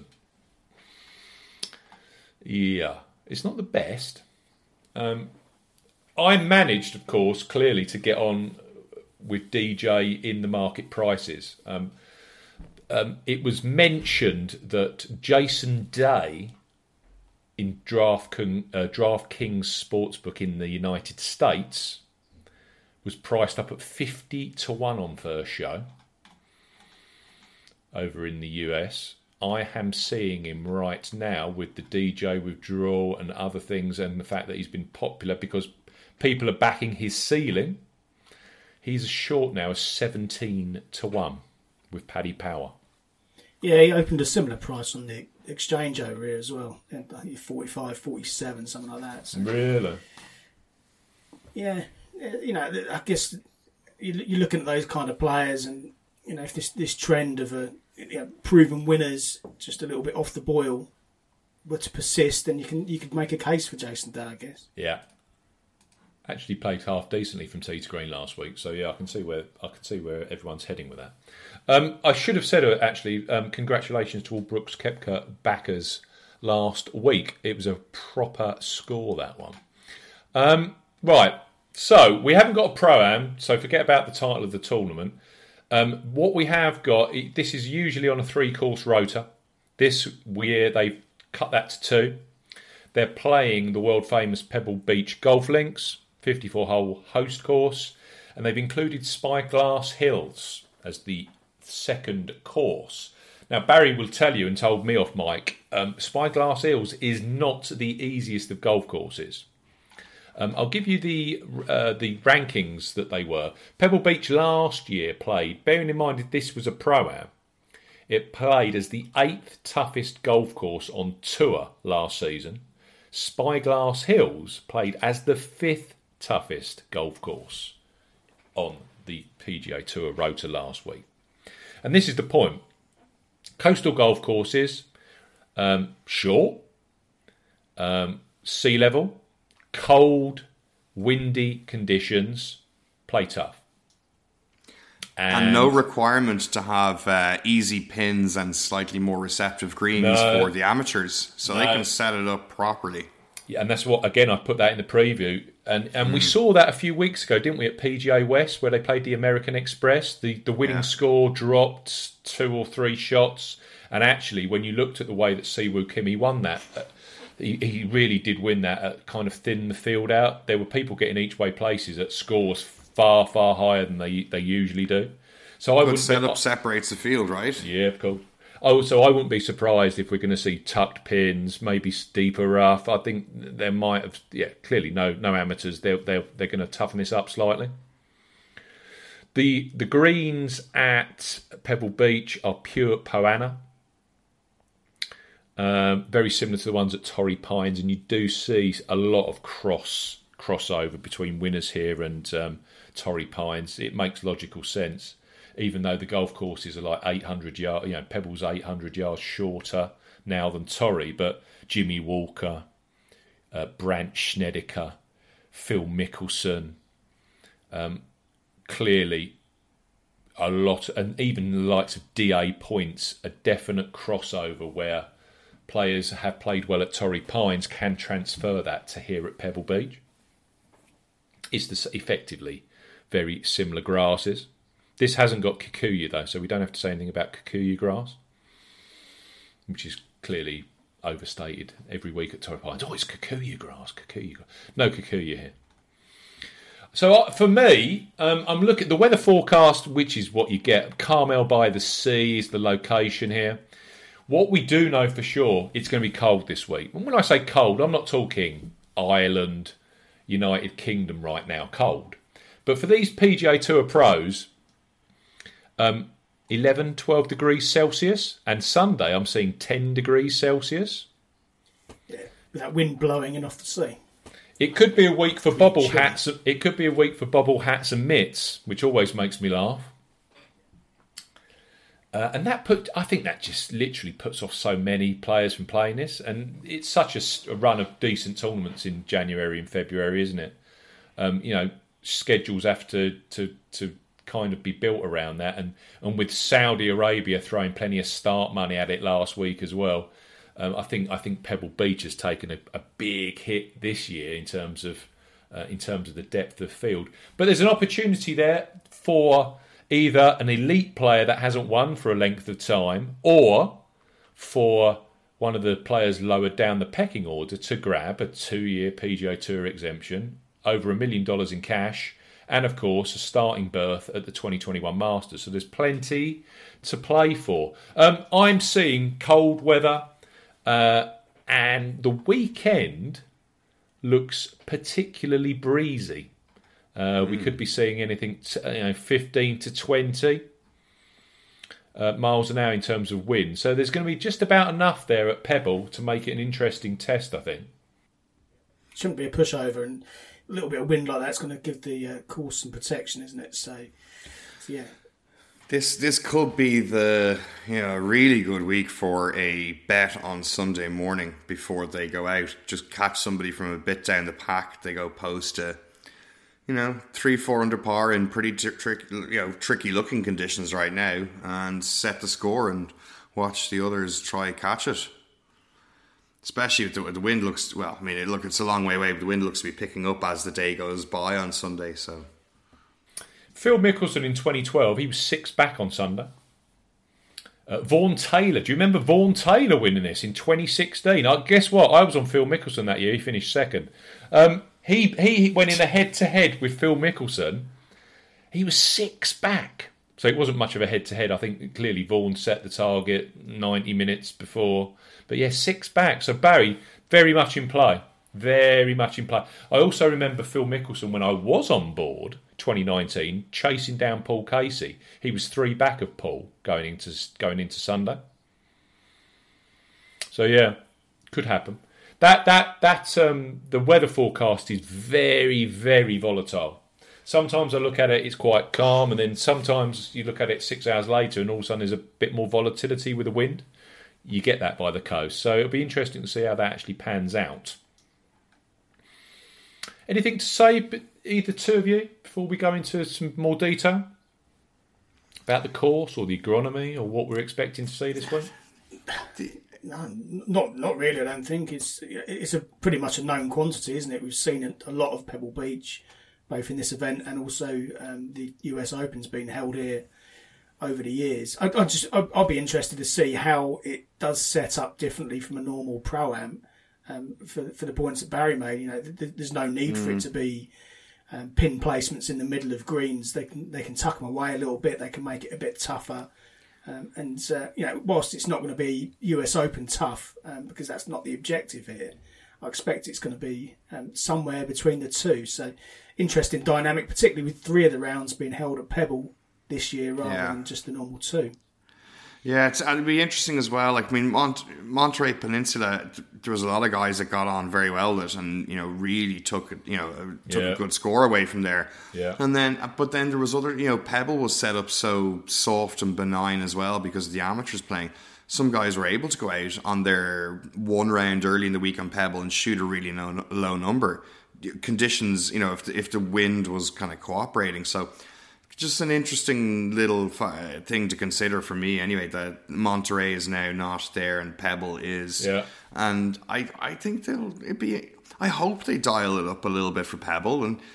Yeah, it's not the best. Um, I managed, of course, clearly to get on with D J in the market prices. Um, um, it was mentioned that Jason Day in DraftKings, uh, DraftKings Sportsbook in the United States was priced up at fifty to one on first show. Over in the U S, I am seeing him right now with the D J withdrawal and other things, and the fact that he's been popular because people are backing his ceiling. He's short now as seventeen to one with Paddy Power. Yeah, he opened a similar price on the exchange over here as well. I think forty-five, forty-seven, something like that. So, really? Yeah, you know, I guess you're looking at those kind of players, and you know, if this this trend of a you know, proven winners just a little bit off the boil were to persist, then you can you could make a case for Jason Day, I guess. Yeah. actually played half decently from tee to green last week. So yeah, I can see where I can see where everyone's heading with that. Um, I should have said uh, actually, um, congratulations to all Brooks Koepka backers last week. It was a proper score, that one. Um, right, so we haven't got a Pro-Am, so forget about the title of the tournament. Um, what we have got, this is usually on a three-course rota. This year they've cut that to two. They're playing the world-famous Pebble Beach Golf Links, fifty-four hole host course, and they've included Spyglass Hills as the second course. Now, Barry will tell you, and told me off mic, um, Spyglass Hills is not the easiest of golf courses. Um, I'll give you the uh, the rankings that they were. Pebble Beach last year played, bearing in mind that this was a Pro-Am, it played as the eighth toughest golf course on tour last season. Spyglass Hills played as the fifth toughest golf course on the P G A Tour rota last week. And this is the point. Coastal golf courses, um, short, um, sea level, cold, windy conditions, play tough. And, and no requirement to have uh, easy pins and slightly more receptive greens no, for the amateurs, so no. they can set it up properly. Yeah, and that's what, again, I put that in the preview. And and mm. we saw that a few weeks ago, didn't we, at P G A West, where they played the American Express. The, the winning yeah. score dropped two or three shots. And actually, when you looked at the way that Siwoo Kim won that, uh, he, he really did win that at kind of thin the field out. There were people getting each way places at scores far, far higher than they they usually do. So I would setup be, separates the field, right? Yeah, of course. Oh, so I wouldn't be surprised if we're going to see tucked pins, maybe deeper rough. I think there might have, yeah, clearly no no amateurs. They're they're they're going to toughen this up slightly. The the greens at Pebble Beach are pure Poana. Um, very similar to the ones at Torrey Pines, and you do see a lot of cross crossover between winners here and um, Torrey Pines. It makes logical sense, even though the golf courses are like eight hundred yards, you know, Pebble's eight hundred yards shorter now than Torrey, but Jimmy Walker, uh, Brandt Snedeker, Phil Mickelson, um, clearly a lot, and even the likes of D A Points, a definite crossover where players have played well at Torrey Pines can transfer that to here at Pebble Beach. It's the, effectively very similar grasses. This hasn't got Kikuyu though, so we don't have to say anything about Kikuyu grass, which is clearly overstated every week at Torrey Pines. Oh, it's Kikuyu grass, Kikuyu grass. No Kikuyu here. So uh, for me, um, I'm looking at the weather forecast, which is what you get. Carmel by the Sea is the location here. What we do know for sure, it's going to be cold this week. And when I say cold, I'm not talking Ireland, United Kingdom right now, cold. But for these P G A Tour pros, um, eleven, twelve degrees Celsius. And Sunday, I'm seeing ten degrees Celsius. Yeah, with that wind blowing in off the sea. It could be a week for bobble hats. It could be a week for bobble hats and mitts, which always makes me laugh. Uh, and that put, I think that just literally puts off so many players from playing this. And it's such a, a run of decent tournaments in January and February, isn't it? Um, you know, schedules have to, to to kind of be built around that. And, and with Saudi Arabia throwing plenty of start money at it last week as well, um, I think I think Pebble Beach has taken a, a big hit this year in terms of uh, in terms of the depth of field. But there's an opportunity there for either an elite player that hasn't won for a length of time, or for one of the players lower down the pecking order to grab a two-year P G A Tour exemption, over a million dollars in cash, and of course a starting berth at the twenty twenty-one Masters. So there's plenty to play for. Um, I'm seeing cold weather, uh, and the weekend looks particularly breezy. Uh, we mm. could be seeing anything, t- you know, fifteen to twenty uh, miles an hour in terms of wind. So there's going to be just about enough there at Pebble to make it an interesting test, I think. Shouldn't be a pushover, and a little bit of wind like that's going to give the uh, course some protection, isn't it? So, so, yeah. This this could be the you know really good week for a bet on Sunday morning before they go out. Just catch somebody from a bit down the pack. They go post a you know, three, four under par in pretty t- trick, you know, tricky looking conditions right now, and set the score and watch the others try catch it. Especially if the, the wind looks, well, I mean, it, look, it's a long way away, but the wind looks to be picking up as the day goes by on Sunday. So, Phil Mickelson in twenty twelve, he was six back on Sunday. Uh, Vaughan Taylor, do you remember Vaughan Taylor winning this in twenty sixteen? Uh, guess what? I was on Phil Mickelson that year. He finished second. Um, he he went in a head-to-head with Phil Mickelson. He was six back. So it wasn't much of a head-to-head. I think clearly Vaughan set the target ninety minutes before. But yeah, six back. So Barry, very much in play. Very much in play. I also remember Phil Mickelson when I was on board, twenty nineteen, chasing down Paul Casey. He was three back of Paul going into going into Sunday. So yeah, could happen. That that that um, the weather forecast is very very volatile. Sometimes I look at it, it's quite calm, and then sometimes you look at it six hours later, and all of a sudden there's a bit more volatility with the wind. You get that by the coast, so it'll be interesting to see how that actually pans out. Anything to say, either two of you, before we go into some more detail about the course or the agronomy or what we're expecting to see this week? No, not not really. I don't think it's it's a pretty much a known quantity, isn't it? We've seen a lot of Pebble Beach, both in this event and also um, the U S Open's been held here over the years. I, I just I, I'll be interested to see how it does set up differently from a normal Pro-Am. Um, for for the points that Barry made, you know, th- there's no need mm. for it to be um, pin placements in the middle of greens. They can they can tuck them away a little bit. They can make it a bit tougher. Um, and uh, you know, whilst it's not going to be U S Open tough, um, because that's not the objective here, I expect it's going to be um, somewhere between the two. So interesting dynamic, particularly with three of the rounds being held at Pebble this year rather yeah. than just the normal two. Yeah, it's, it'll be interesting as well. Like, I mean, Mont- Monterey Peninsula, there was a lot of guys that got on very well with it, and you know, really took you know took yeah. a good score away from there. Yeah. And then, but then there was other, you know, Pebble was set up so soft and benign as well because of the amateurs playing. Some guys were able to go out on their one round early in the week on Pebble and shoot a really low, low number. Conditions, you know, if the, if the wind was kind of cooperating, so. Just an interesting little thing to consider for me anyway, that Monterey is now not there and Pebble is. Yeah. And I I think they'll it be I hope they dial it up a little bit for Pebble and,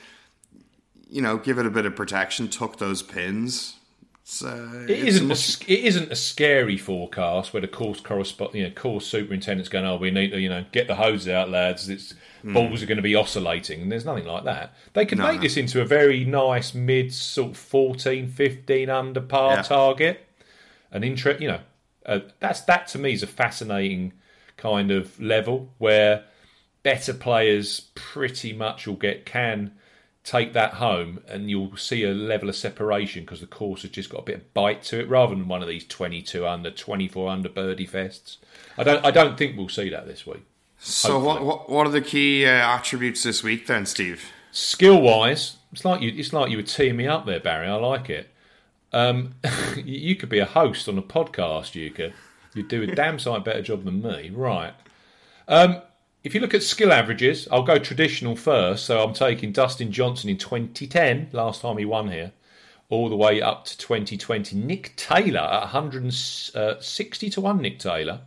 you know, give it a bit of protection, tuck those pins. It's, uh, it, isn't much... a, it isn't a scary forecast where the course correspond, you know, course superintendent's going, oh, we need to, you know, get the hoses out, lads. It's mm. balls are going to be oscillating, and there's nothing like that. They can no, make no. this into a very nice mid sort of fourteen, fifteen under par yeah. target. An interest, you know, uh, that's that to me is a fascinating kind of level where better players pretty much will get can. Take that home and you'll see a level of separation because the course has just got a bit of bite to it rather than one of these twenty-two under, twenty-four under birdie fests. I don't I don't think we'll see that this week. So what, what what are the key uh, attributes this week then, Steve? Skill wise, it's like you it's like you were teeing me up there, Barry. I like it. Um, you could be a host on a podcast, you could. You'd do a damn sight better job than me. Right. Um If you look at skill averages, I'll go traditional first. So I'm taking Dustin Johnson in twenty ten, last time he won here, all the way up to twenty twenty. Nick Taylor at one hundred sixty to one, Nick Taylor.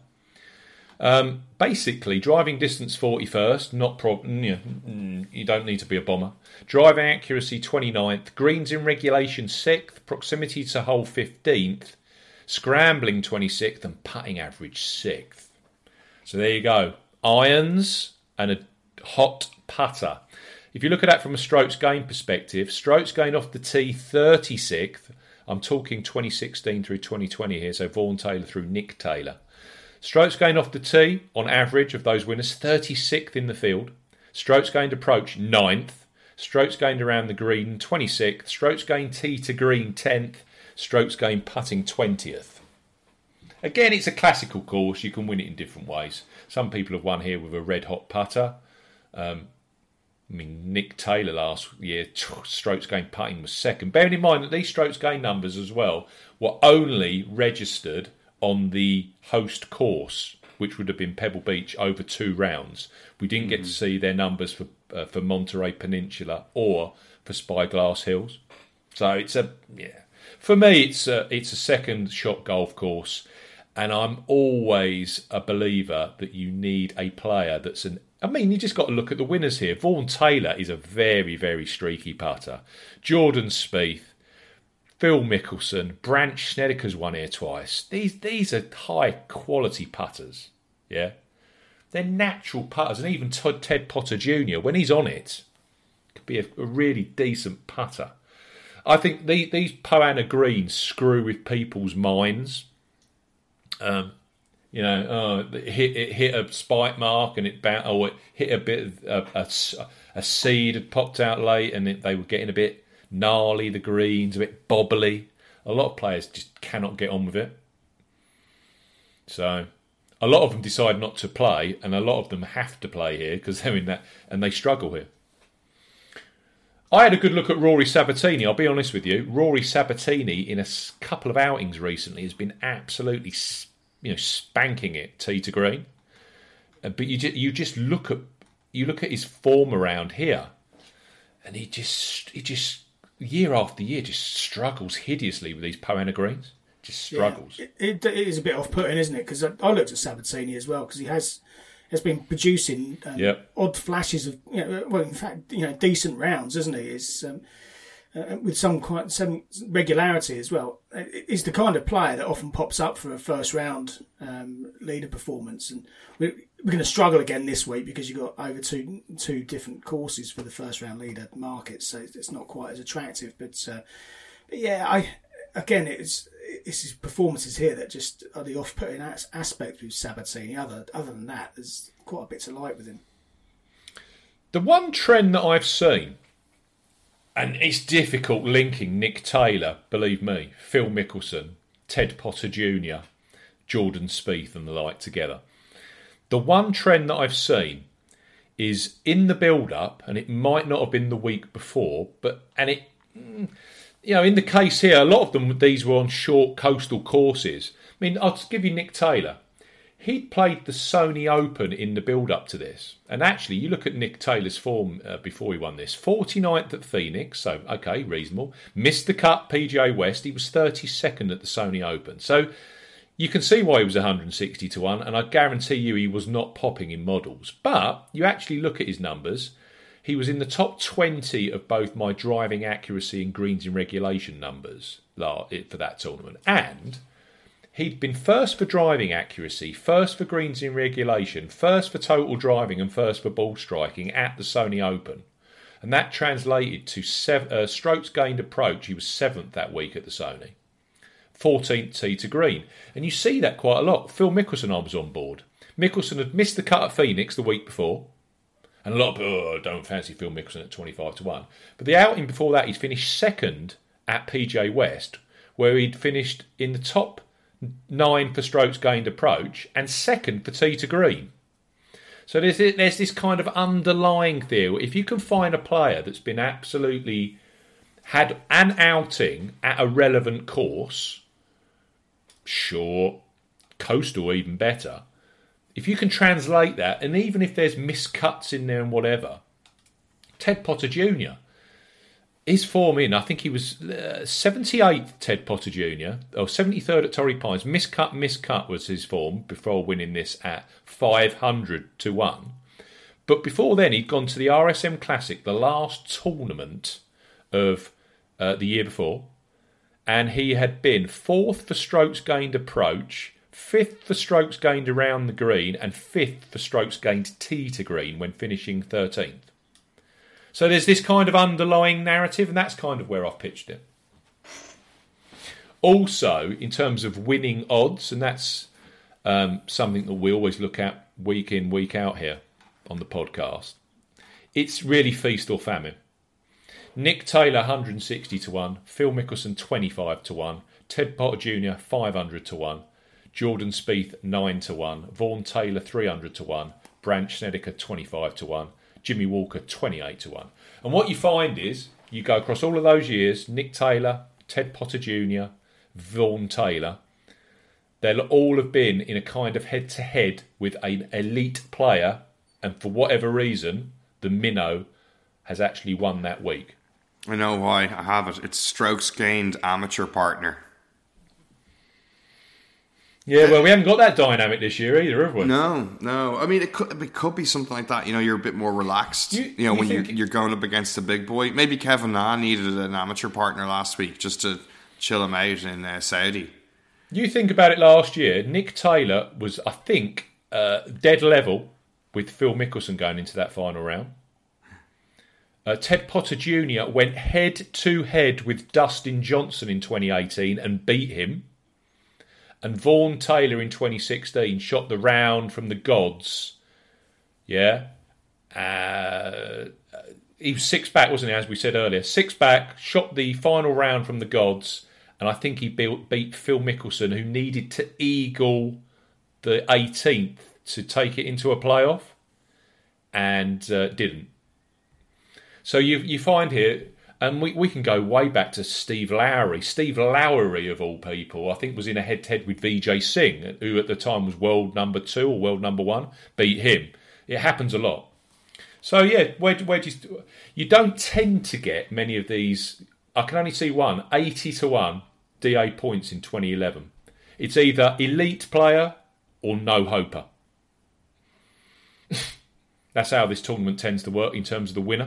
Um, basically, driving distance forty-first, not pro- you know, you don't need to be a bomber. Driving accuracy twenty-ninth, greens in regulation sixth, proximity to hole fifteenth, scrambling twenty-sixth, and putting average sixth. So there you go. Irons and a hot putter. If you look at that from a strokes gain perspective, strokes gain off the tee thirty-sixth. I'm talking twenty sixteen through twenty twenty here, so Vaughan Taylor through Nick Taylor. Strokes gained off the tee, on average of those winners, thirty-sixth in the field. Strokes gained approach, ninth. Strokes gained around the green, twenty-sixth. Strokes gained tee to green, tenth. Strokes gained putting, twentieth. Again, it's a classical course. You can win it in different ways. Some people have won here with a red-hot putter. Um, I mean, Nick Taylor last year, strokes gained putting was second. Bearing in mind that these strokes gained numbers as well were only registered on the host course, which would have been Pebble Beach, over two rounds. We didn't get mm-hmm. to see their numbers for uh, for Monterey Peninsula or for Spyglass Hills. So it's a yeah. For me, it's a it's a second shot golf course, and I'm always a believer that you need a player that's an. I mean, you just got to look at the winners here. Vaughan Taylor is a very very streaky putter. Jordan Spieth, Phil Mickelson, Brandt Snedeker's won here twice. These these are high quality putters. Yeah, they're natural putters, and even Todd, Ted Potter Junior when he's on it, could be a, a really decent putter. I think the, these Poana greens screw with people's minds. Um, you know, oh, it hit it hit a spike mark and it bounced, or it hit a bit of a, a, a seed had popped out late, and it, they were getting a bit gnarly. The greens a bit bobbly. A lot of players just cannot get on with it. So a lot of them decide not to play, and a lot of them have to play here because they're in that, and they struggle here. I had a good look at Rory Sabatini. I'll be honest with you. Rory Sabatini, in a couple of outings recently, has been absolutely, you know, spanking it tee to green. But you just, you just look at you look at his form around here, and he just he just year after year just struggles hideously with these Poana greens. Just struggles. Yeah, it, it is a bit off-putting, isn't it? Because I, I looked at Sabatini as well because he has. Has been producing um, yep. odd flashes of, you know, well, in fact, you know, decent rounds, isn't he? It's um, uh, with some quite some regularity as well. He's the kind of player that often pops up for a first round um, leader performance, and we're, we're going to struggle again this week because you've got over two two different courses for the first round leader market, so it's not quite as attractive. But, uh, but yeah, I again, it's. It's his performances here that just are the off-putting as- aspect with Sabatini. Other other than that, there's quite a bit to like with him. The one trend that I've seen, and it's difficult linking Nick Taylor, believe me, Phil Mickelson, Ted Potter Junior, Jordan Spieth and the like together. The one trend that I've seen is in the build-up, and it might not have been the week before, but and it... Mm, You know, in the case here, a lot of them, these were on short coastal courses. I mean, I'll give you Nick Taylor. He'd played the Sony Open in the build-up to this. And actually, you look at Nick Taylor's form uh, before he won this. forty-ninth at Phoenix, so, okay, reasonable. Missed the cut, P G A West. He was thirty-second at the Sony Open. So, you can see why he was one hundred sixty to one, and I guarantee you he was not popping in models. But, you actually look at his numbers. He was in the top twenty of both my driving accuracy and greens in regulation numbers for that tournament. And he'd been first for driving accuracy, first for greens in regulation, first for total driving and first for ball striking at the Sony Open. And that translated to seven, uh, strokes gained approach. He was seventh that week at the Sony. fourteenth tee to green. And you see that quite a lot. Phil Mickelson, I was on board. Mickelson had missed the cut at Phoenix the week before. And a lot of people oh, don't fancy Phil Mickelson at twenty-five to one. But the outing before that, he'd finished second at P G A West, where he'd finished in the top nine for strokes gained approach and second for tee to green. So there's there's this kind of underlying theory. If you can find a player that's been absolutely had an outing at a relevant course, sure, coastal even better. If you can translate that, and even if there's miscuts in there and whatever, Ted Potter Junior, his form in, I think he was uh, seventy-eighth Ted Potter Junior, or seventy-third at Torrey Pines. Miscut, miscut was his form before winning this at five hundred to one. But before then, he'd gone to the R S M Classic, the last tournament of uh, the year before, and he had been fourth for strokes gained approach, fifth for strokes gained around the green, and fifth for strokes gained tee to green when finishing thirteenth. So there's this kind of underlying narrative, and that's kind of where I've pitched it. Also, in terms of winning odds, and that's um, something that we always look at week in, week out here on the podcast, it's really feast or famine. Nick Taylor, one hundred sixty to one, Phil Mickelson, twenty-five to one, Ted Potter Junior, five hundred to one, Jordan Spieth, nine to one, Vaughan Taylor, three hundred to one, Brandt Snedeker, twenty-five to one, Jimmy Walker, twenty-eight to one. And what you find is, you go across all of those years, Nick Taylor, Ted Potter Junior, Vaughan Taylor, they'll all have been in a kind of head-to-head with an elite player, and for whatever reason, the minnow has actually won that week. I know why. I have it. It's strokes gained amateur partner. Yeah, well, we haven't got that dynamic this year either, have we? No, no. I mean, it could it could be something like that. You know, you're a bit more relaxed. You, you know, you when you're, you're going up against a big boy. Maybe Kevin Na needed an amateur partner last week just to chill him out in uh, Saudi. You think about it last year, Nick Taylor was, I think, uh, dead level with Phil Mickelson going into that final round. Uh, Ted Potter Junior went head-to-head with Dustin Johnson in twenty eighteen and beat him. And Vaughan Taylor in twenty sixteen shot the round from the gods. Yeah. Uh, he was six back, wasn't he, as we said earlier? Six back, shot the final round from the gods. And I think he beat, beat Phil Mickelson, who needed to eagle the eighteenth to take it into a playoff. And uh, didn't. So you you find here... And we, we can go way back to Steve Lowry. Steve Lowry, of all people, I think was in a head-to-head with Vijay Singh, who at the time was world number two or world number one, beat him. It happens a lot. So, yeah, where, where do you... You don't tend to get many of these... I can only see one, eighty to one D A points in twenty eleven. It's either elite player or no-hoper. That's how this tournament tends to work in terms of the winner.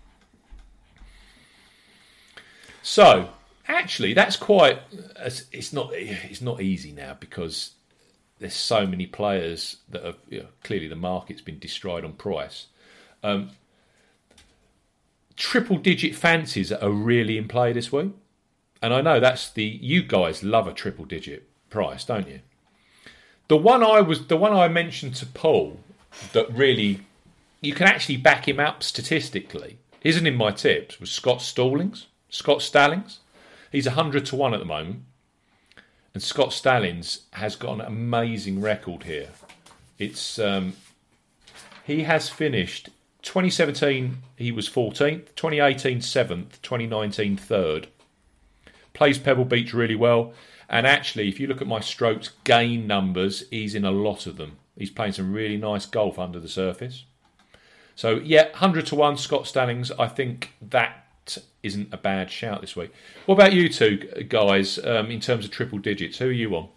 So, actually, that's quite... It's not It's not easy now because there's so many players that have... You know, clearly, the market's been destroyed on price. Um, triple-digit fancies are really in play this week. And I know that's the... You guys love a triple-digit price, don't you? The one I was... The one I mentioned to Paul that really... You can actually back him up statistically. Isn't in my tips, was Scott Stallings. Scott Stallings, he's one hundred to one at the moment. And Scott Stallings has got an amazing record here. It's um, he has finished twenty seventeen, he was fourteenth, twenty eighteen seventh, twenty nineteen third. Plays Pebble Beach really well. And actually, if you look at my strokes gain numbers, he's in a lot of them. He's playing some really nice golf under the surface. So, yeah, one hundred to one Scott Stallings. I think that isn't a bad shout this week. What about you two guys um, in terms of triple digits? Who are you on?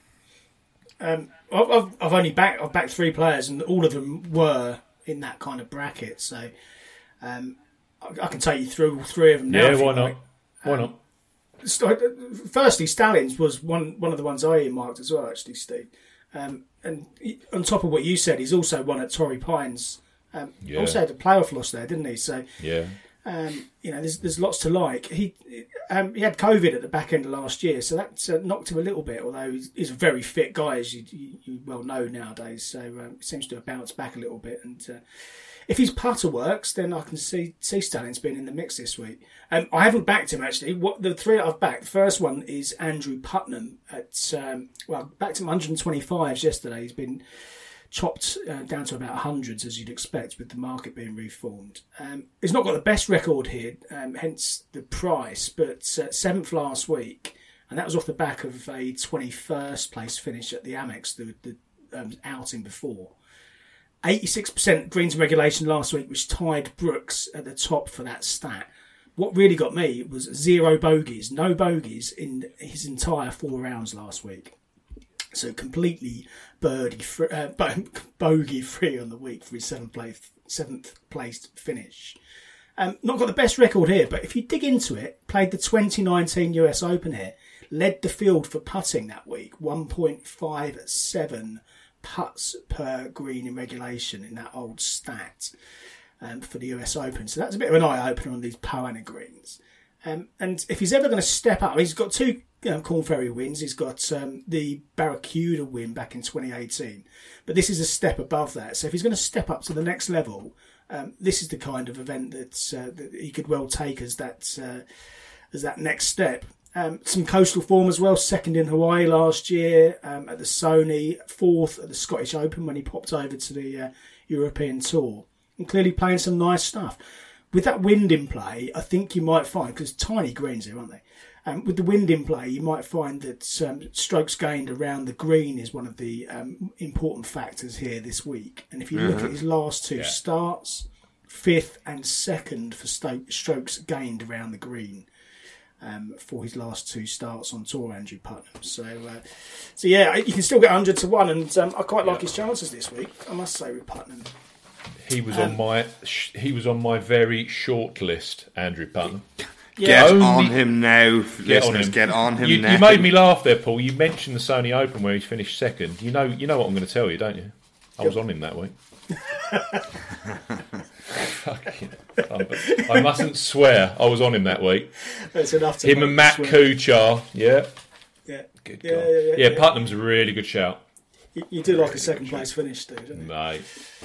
Um, I've, I've only backed I've backed three players, and all of them were in that kind of bracket. So um, I, I can take you through all three of them now. Yeah, why not? Like. Why um, not? Firstly, Stallings was one one of the ones I earmarked as well, actually, Steve. Um, and he, on top of what you said, he's also won at Torrey Pines. Um, yeah. Also had a playoff loss there, didn't he? So yeah. Um, you know, there's there's lots to like. He um, he had COVID at the back end of last year, so that uh, knocked him a little bit. Although he's, he's a very fit guy, as you, you, you well know nowadays. So um, he seems to have bounced back a little bit. And uh, if his putter works, then I can see see Stallings being in the mix this week. Um, I haven't backed him actually. What the three I've backed? The first one is Andrew Putnam at um, well, backed him one hundred twenty-fives yesterday. He's been chopped uh, down to about hundreds, as you'd expect, with the market being reformed. Um, he's not got the best record here, um, hence the price, but uh, seventh last week, and that was off the back of a twenty-first place finish at the Amex, the, the um, outing before. eighty-six percent greens in regulation last week, which tied Brooks at the top for that stat. What really got me was zero bogeys, no bogeys in his entire four rounds last week. So completely birdie free, uh, bogey free on the week for his seventh place, seventh placed finish. Um, not got the best record here, but if you dig into it, played the twenty nineteen U S Open here, led the field for putting that week, one point five seven putts per green in regulation in that old stat um, for the U S Open. So that's a bit of an eye opener on these Poana greens. Um, and if he's ever going to step up, he's got two you know, Corn Ferry wins. He's got um, the Barracuda win back in twenty eighteen. But this is a step above that. So if he's going to step up to the next level, um, this is the kind of event that, uh, that he could well take as that uh, as that next step. Um, some coastal form as well. Second in Hawaii last year um, at the Sony. Fourth at the Scottish Open when he popped over to the uh, European Tour. And clearly playing some nice stuff. With that wind in play, I think you might find, because tiny greens here, aren't they? Um, with the wind in play, you might find that um, strokes gained around the green is one of the um, important factors here this week. And if you mm-hmm. look at his last two yeah. starts, fifth and second for sto- strokes gained around the green. Um, for his last two starts on tour, Andrew Putnam. So, uh, so yeah, you can still get one hundred to one, and um, I quite like yeah. his chances this week, I must say, with Putnam. He was um, on my he was on my very short list, Andrew Putnam. Yeah. Get Only, on him now, get listeners. On him. Get on him you, now. You made me laugh there, Paul. You mentioned the Sony Open where he finished second. You know, you know what I'm going to tell you, don't you? I was on him that week. Fucking, I mustn't swear. I was on him that week. That's enough to him and Matt Kuchar. Yeah. Yeah. Good yeah, God. yeah, yeah, yeah, yeah. Putnam's a really good shout. You, you do like a second place finish, too, don't you? Mate.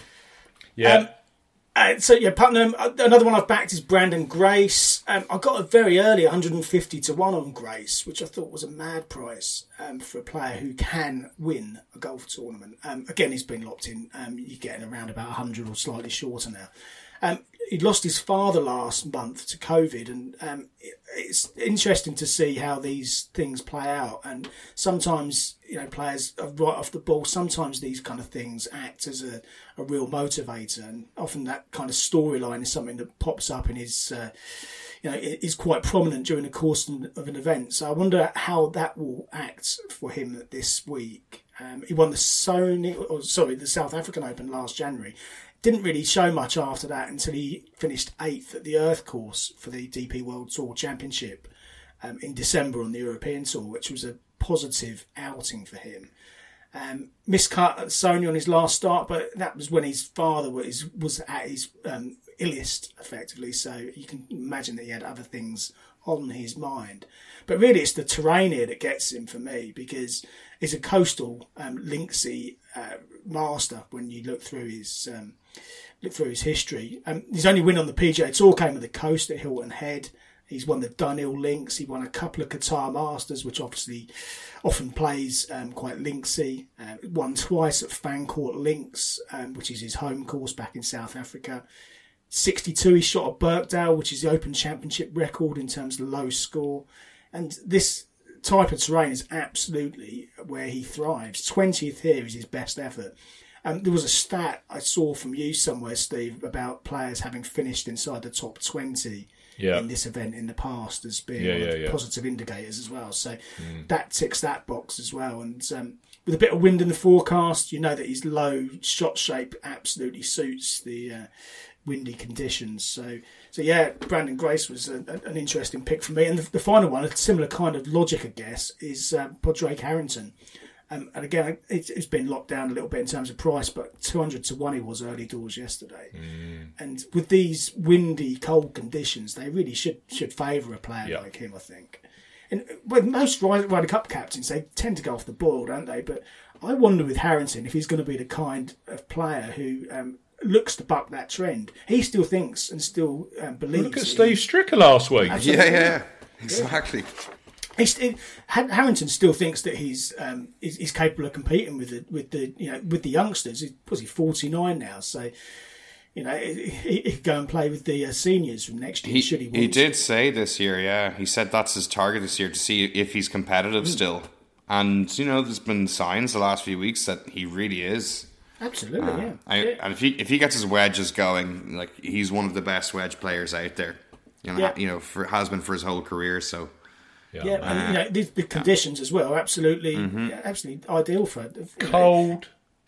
Yeah. Um, uh, so yeah, Putnam. Uh, another one I've backed is Brandon Grace. Um, I got a very early one hundred fifty to one on Grace, which I thought was a mad price um, for a player who can win a golf tournament. Um, again, he's been locked in. Um, you're getting around about one hundred or slightly shorter now. Um, he lost his father last month to COVID, and um, it, it's interesting to see how these things play out. And sometimes, you know, players are right off the ball. Sometimes these kind of things act as a, a real motivator, and often that kind of storyline is something that pops up in his, uh, you know, is quite prominent during the course of an event. So I wonder how that will act for him this week. Um, he won the Sony, or sorry, the South African Open last January. Didn't really show much after that until he finished eighth at the Earth course for the D P World Tour Championship um, in December on the European Tour, which was a positive outing for him. Um, miscut at Sony on his last start, but that was when his father was, was at his um, illest, effectively, so you can imagine that he had other things on his mind. But really it's the terrain here that gets him for me, because it's a coastal um, linksy uh, master when you look through his um, look through his history. Um, his only win on the P G A Tour came at the coast at Hilton Head. He's won the Dunhill Links. He won a couple of Qatar Masters, which obviously often plays um, quite linksy. Uh, won twice at Fancourt Links, um, which is his home course back in South Africa. sixty-two he shot at Birkdale, which is the Open Championship record in terms of low score. And this type of terrain is absolutely where he thrives. twentieth here is his best effort. Um, there was a stat I saw from you somewhere, Steve, about players having finished inside the top twenty yeah. in this event in the past as being yeah, one yeah, of the yeah. positive indicators as well. So mm. that ticks that box as well. And um, with a bit of wind in the forecast, you know that his low shot shape absolutely suits the uh, windy conditions. So, so yeah, Brandon Grace was a, a, an interesting pick for me. And the, the final one, a similar kind of logic, I guess, is uh, Padraig Harrington. Um, and again, it, it's been locked down a little bit in terms of price, but two hundred to one he was early doors yesterday. Mm. And with these windy, cold conditions, they really should should favour a player yeah. like him, I think. And with most Ryder Cup captains, they tend to go off the boil, don't they? But I wonder with Harrington if he's going to be the kind of player who um, looks to buck that trend. He still thinks and still um, believes. Look at Steve Stricker last week. Absolutely. Yeah, yeah, exactly. Yeah. He's, it, Harrington still thinks that he's um, he's, he's capable of competing with the with the you know with the youngsters. He, was he forty-nine now? So you know he, he could go and play with the uh, seniors from next year. He, should he? Want he to. did say this year, yeah. He said that's his target this year, to see if he's competitive mm. still. And you know, there's been signs the last few weeks that he really is. Absolutely, uh, yeah. I, yeah. And if he if he gets his wedges going, like he's one of the best wedge players out there. You know, yeah. you know, for, has been for his whole career. So. Yeah, yeah, and you know the, the conditions as well, absolutely, mm-hmm. absolutely ideal for it. Cold,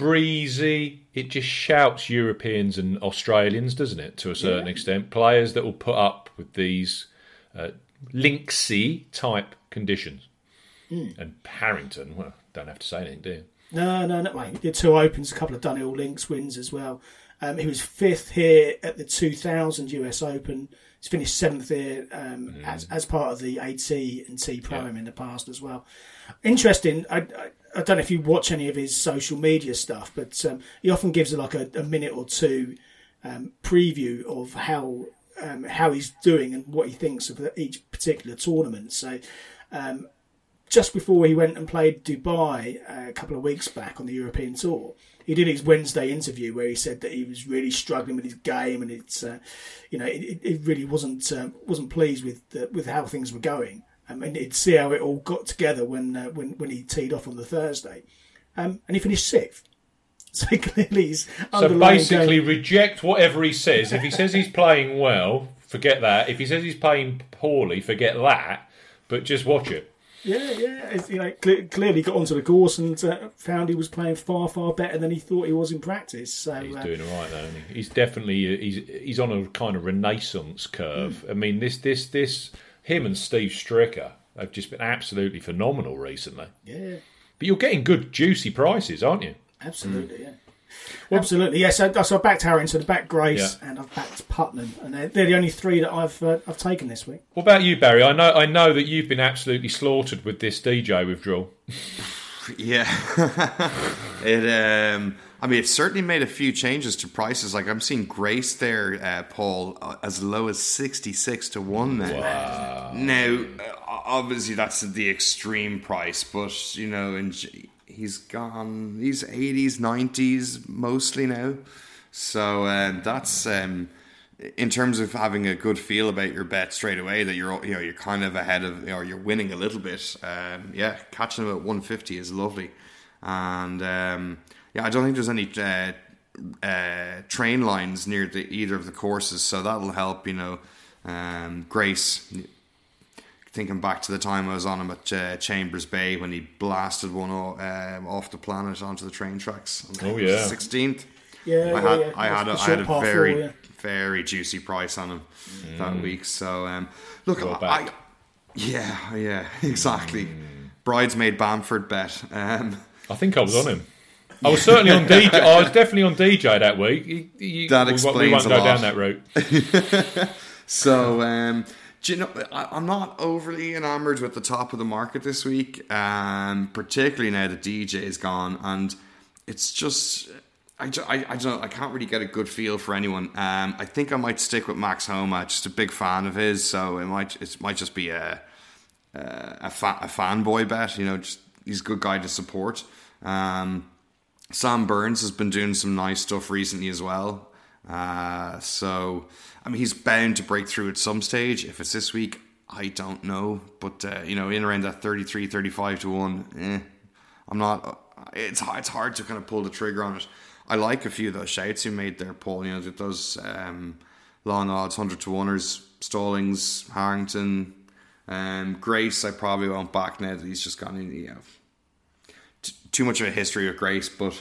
breezy. It just shouts Europeans and Australians, doesn't it? To a certain yeah. extent, players that will put up with these uh, linksy type conditions. Mm. And Harrington, well, don't have to say anything, do you? No, no, no. Mate. The two opens, a couple of Dunhill Links wins as well. Um, he was fifth here at the two thousand U S Open. He's finished seventh here um, mm. as as part of the AT and T Prime yeah. in the past as well. Interesting. I, I, I don't know if you watch any of his social media stuff, but um, he often gives like a, a minute or two um, preview of how um, how he's doing and what he thinks of each particular tournament. So. Um, Just before he went and played Dubai uh, a couple of weeks back on the European Tour, he did his Wednesday interview where he said that he was really struggling with his game and it's, uh, you know, it, it really wasn't uh, wasn't pleased with uh, with how things were going. Um, and he'd see how it all got together when uh, when when he teed off on the Thursday, um, and he finished sixth. So clearly he's So underlying basically, going, reject whatever he says. If he says he's playing well, forget that. If he says he's playing poorly, forget that. But just watch it. yeah, yeah. It's, you know, cle- clearly got onto the course and uh, found he was playing far, far better than he thought he was in practice. So He's uh, doing all right, though, isn't he? He's definitely he's he's on a kind of renaissance curve. Mm. I mean, this this this him and Steve Stricker have just been absolutely phenomenal recently. Yeah, but you're getting good juicy prices, aren't you? Absolutely, mm. yeah. Well, Absolutely, yes. Yeah, so, so I backed Harrington, I backed Grace, yeah. and I've backed Putnam, and they're, they're the only three that I've uh, I've taken this week. What about you, Barry? I know I know that you've been absolutely slaughtered with this D J withdrawal. Yeah, it. Um, I mean, it certainly made a few changes to prices. Like I'm seeing Grace there, uh, Paul, uh, as low as sixty-six to one now. Wow. Now, uh, obviously, that's the extreme price, but you know, in. He's gone. He's eighties, nineties mostly now. So um, that's um, in terms of having a good feel about your bet straight away. That you're, you know, you're kind of ahead of, or you're winning a little bit. Um, yeah, catching him at one fifty is lovely. And um, yeah, I don't think there's any uh, uh, train lines near the, either of the courses, so that'll help. You know, um, Grace. Thinking back to the time I was on him at uh, Chambers Bay when he blasted one off, um, off the planet onto the train tracks. Oh yeah, sixteenth. Yeah, I had yeah, yeah. I had a, I had a very four, yeah. very juicy price on him mm. that week. So um, look, I, I yeah yeah exactly. Mm. Bridesmaid Bamford bet. Um, I think I was on him. I was certainly on D J. I was definitely on D J that week. You, you, that explains we won't a go lot. down that route. So. Um, Do you know, I, I'm not overly enamoured with the top of the market this week, um, particularly now that D J is gone, and it's just I, I, I don't know, I can't really get a good feel for anyone. Um, I think I might stick with Max Homa, just a big fan of his, so it might it might just be a a, a, fa- a fanboy bet. You know, just, he's a good guy to support. Um, Sam Burns has been doing some nice stuff recently as well. Uh, so, I mean, he's bound to break through at some stage. If it's this week, I don't know. But, uh, you know, in around that thirty-three, thirty-five to one, eh, I'm not, it's, it's hard to kind of pull the trigger on it. I like a few of those shouts you made there, Paul. You know, those um, long odds, one hundred to oneers, Stallings, Harrington, um, Grace, I probably won't back now that he's just gone in, you know, t- too much of a history with Grace, but,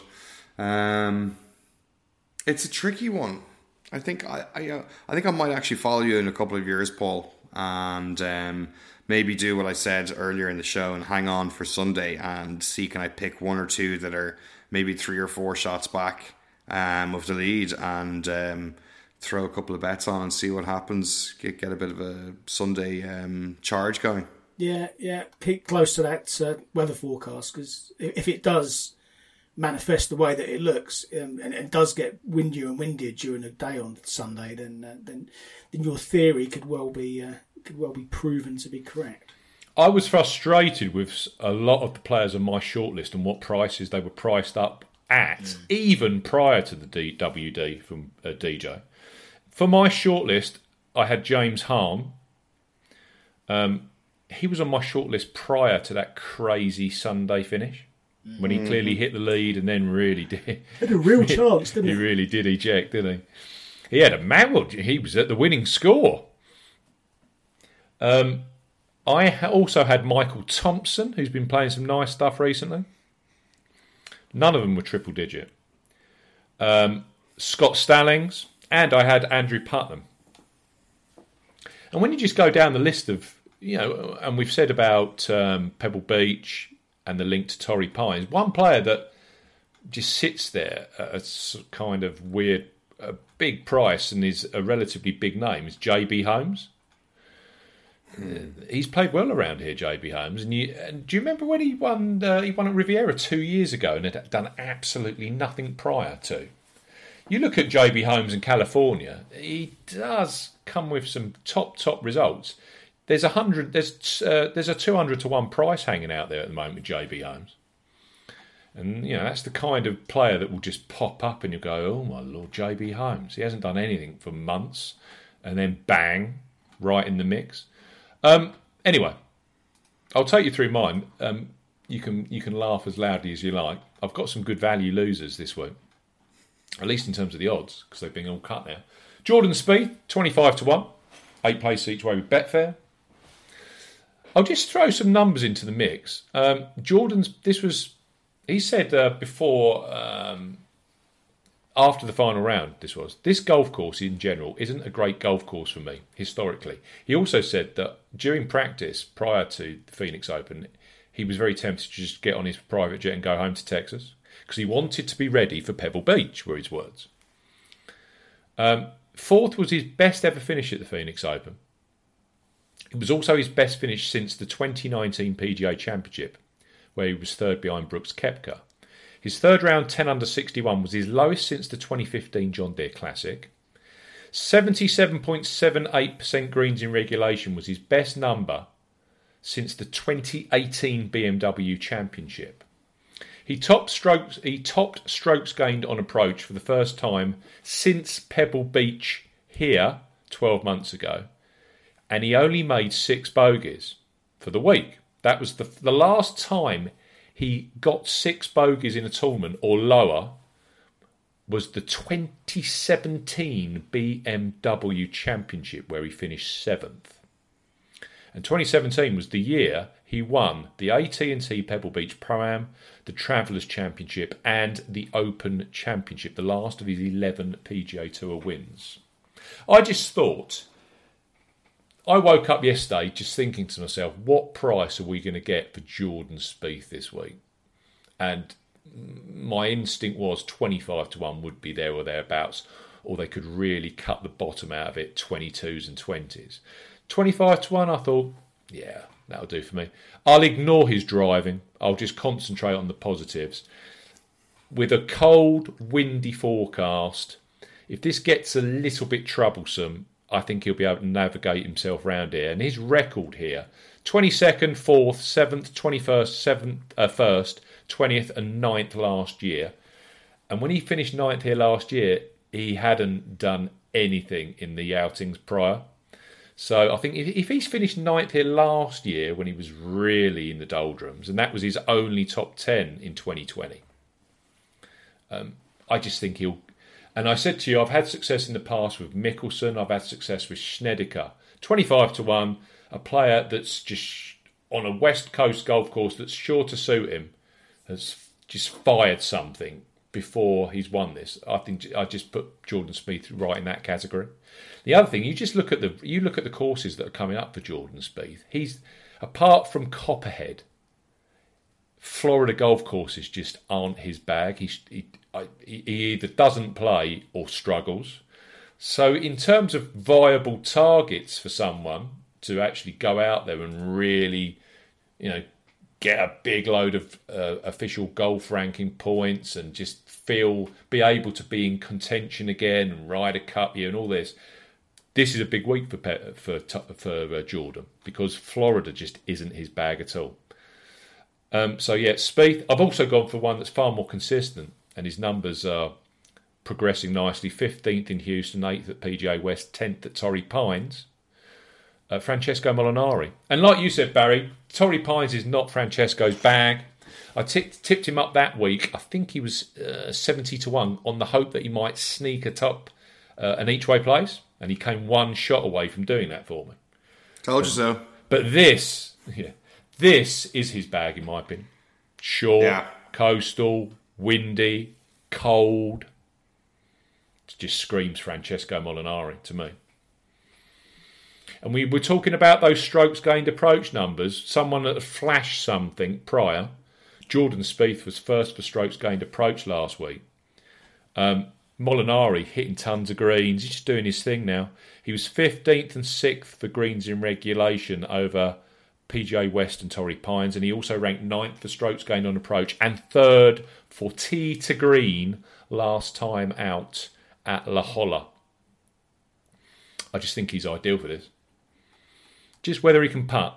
um, it's a tricky one. I think I I, uh, I think I might actually follow you in a couple of years, Paul, and um, maybe do what I said earlier in the show and hang on for Sunday and see can I pick one or two that are maybe three or four shots back um, of the lead and um, throw a couple of bets on and see what happens. Get get a bit of a Sunday um, charge going. Yeah, yeah. Keep close to that uh, weather forecast because if it does manifest the way that it looks, um, and it does get windier and windier during the day on Sunday, then uh, then then your theory could well be uh, could well be proven to be correct. I was frustrated with a lot of the players on my shortlist and what prices they were priced up at, mm. even prior to the D- W D from uh, D J. For my shortlist, I had James Hahn. Um, he was on my shortlist prior to that crazy Sunday finish. When he clearly hit the lead and then really did. Had a real chance, didn't he? He really did eject, didn't he? He had a man. He was at the winning score. Um, I also had Michael Thompson, who's been playing some nice stuff recently. None of them were triple digit. Um, Scott Stallings, and I had Andrew Putnam. And when you just go down the list of, you know, and we've said about um, Pebble Beach and the link to Torrey Pines, one player that just sits there at a kind of weird, a big price and is a relatively big name is J B Holmes. Uh, he's played well around here, J B Holmes. And, you, and do you remember when he won? Uh, he won at Riviera two years ago and had done absolutely nothing prior to. You look at J B Holmes in California; he does come with some top top results. There's a hundred. There's uh, there's a two hundred to one price hanging out there at the moment with J B Holmes, and you know that's the kind of player that will just pop up and you go, oh my lord, J B Holmes. He hasn't done anything for months, and then bang, right in the mix. Um, anyway, I'll take you through mine. Um, you can you can laugh as loudly as you like. I've got some good value losers this week, at least in terms of the odds, because they've been all cut now. Jordan Spieth, twenty-five to one, eight places each way with Betfair. I'll just throw some numbers into the mix. Um, Jordan's, this was, he said uh, before, um, after the final round, this was, this golf course in general isn't a great golf course for me, historically. He also said that during practice, prior to the Phoenix Open, he was very tempted to just get on his private jet and go home to Texas, because he wanted to be ready for Pebble Beach, were his words. Um, fourth was his best ever finish at the Phoenix Open. It was also his best finish since the twenty nineteen P G A Championship, where he was third behind Brooks Koepka. His third round ten under sixty-one was his lowest since the twenty fifteen John Deere Classic. seventy-seven point seven eight percent greens in regulation was his best number since the twenty eighteen B M W Championship. He topped strokes, he topped strokes gained on approach for the first time since Pebble Beach here twelve months ago. And he only made six bogeys for the week. That was the the last time he got six bogeys in a tournament or lower was the twenty seventeen B M W Championship, where he finished seventh. And twenty seventeen was the year he won the A T and T Pebble Beach Pro-Am, the Travellers Championship and the Open Championship, the last of his eleven P G A Tour wins. I just thought... I woke up yesterday just thinking to myself, what price are we going to get for Jordan Spieth this week? And my instinct was twenty-five to one would be there or thereabouts, or they could really cut the bottom out of it, twenty-twos and twenties. twenty-five to one, I thought, yeah, that'll do for me. I'll ignore his driving. I'll just concentrate on the positives. With a cold, windy forecast, if this gets a little bit troublesome, I think he'll be able to navigate himself around here. And his record here, twenty-second, fourth, seventh, twenty-first, seventh, uh, first, twentieth and ninth last year. And when he finished ninth here last year, he hadn't done anything in the outings prior. So I think if, if he's finished ninth here last year when he was really in the doldrums, and that was his only top ten in twenty twenty, um, I just think he'll... And I said to you, I've had success in the past with Mickelson. I've had success with Snedeker. twenty-five to one, a player that's just on a West Coast golf course that's sure to suit him, has just fired something before he's won this. I think I just put Jordan Spieth right in that category. The other thing, you just look at the you look at the courses that are coming up for Jordan Spieth. He's, apart from Copperhead, Florida golf courses just aren't his bag. He, he, he either doesn't play or struggles. So in terms of viable targets for someone to actually go out there and really, you know, get a big load of uh, official golf ranking points and just feel, be able to be in contention again and ride a cup year and all this, this is a big week for for for uh, Jordan, because Florida just isn't his bag at all. Um, so yeah, Spieth. I've also gone for one that's far more consistent, and his numbers are progressing nicely. fifteenth in Houston, eighth at P G A West, tenth at Torrey Pines. Uh, Francesco Molinari. And like you said, Barry, Torrey Pines is not Francesco's bag. I tipped, tipped him up that week. I think he was uh, seventy to one on the hope that he might sneak atop uh, an each-way place, and he came one shot away from doing that for me. Told you so. But this, yeah, this is his bag, in my opinion. Short, yeah. Coastal, windy, cold. It just screams Francesco Molinari to me. And we were talking about those strokes gained approach numbers. Someone that flashed something prior. Jordan Spieth was first for strokes gained approach last week. Um, Molinari hitting tons of greens. He's just doing his thing now. He was fifteenth and sixth for greens in regulation over P G A West and Torrey Pines. And he also ranked ninth for strokes gained on approach and third for tee to green last time out at La Jolla. I just think he's ideal for this. Just whether he can putt.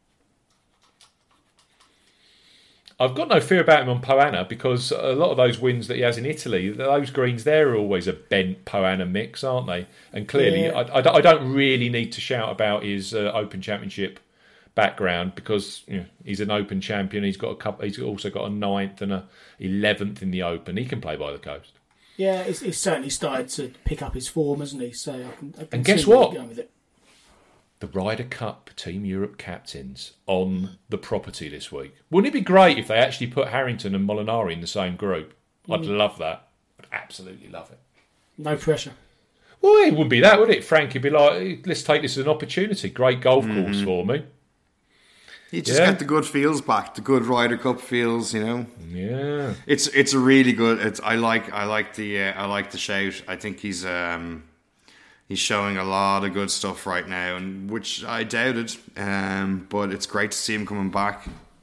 I've got no fear about him on Poana, because a lot of those wins that he has in Italy, those greens there are always a bent Poana mix, aren't they? And clearly, yeah. I, I, I don't really need to shout about his uh, Open Championship background because you know, he's an Open champion. He's got a couple. He's also got a ninth and a eleventh in the Open. He can play by the coast. Yeah, he's, he's certainly started to pick up his form, hasn't he? So I can, I can and guess see where what? you're going with it. The Ryder Cup Team Europe captains on the property this week. Wouldn't it be great if they actually put Harrington and Molinari in the same group? I'd mm. love that. I'd absolutely love it. No pressure. Well, it wouldn't be that, would it? Frankie would be like, let's take this as an opportunity. Great golf mm-hmm. course for me. You just yeah. get the good feels back, the good Ryder Cup feels, you know. Yeah, it's it's a really good. It's I like I like the uh, I like the shout. I think he's um he's showing a lot of good stuff right now, and which I doubted. Um, but it's great to see him coming back.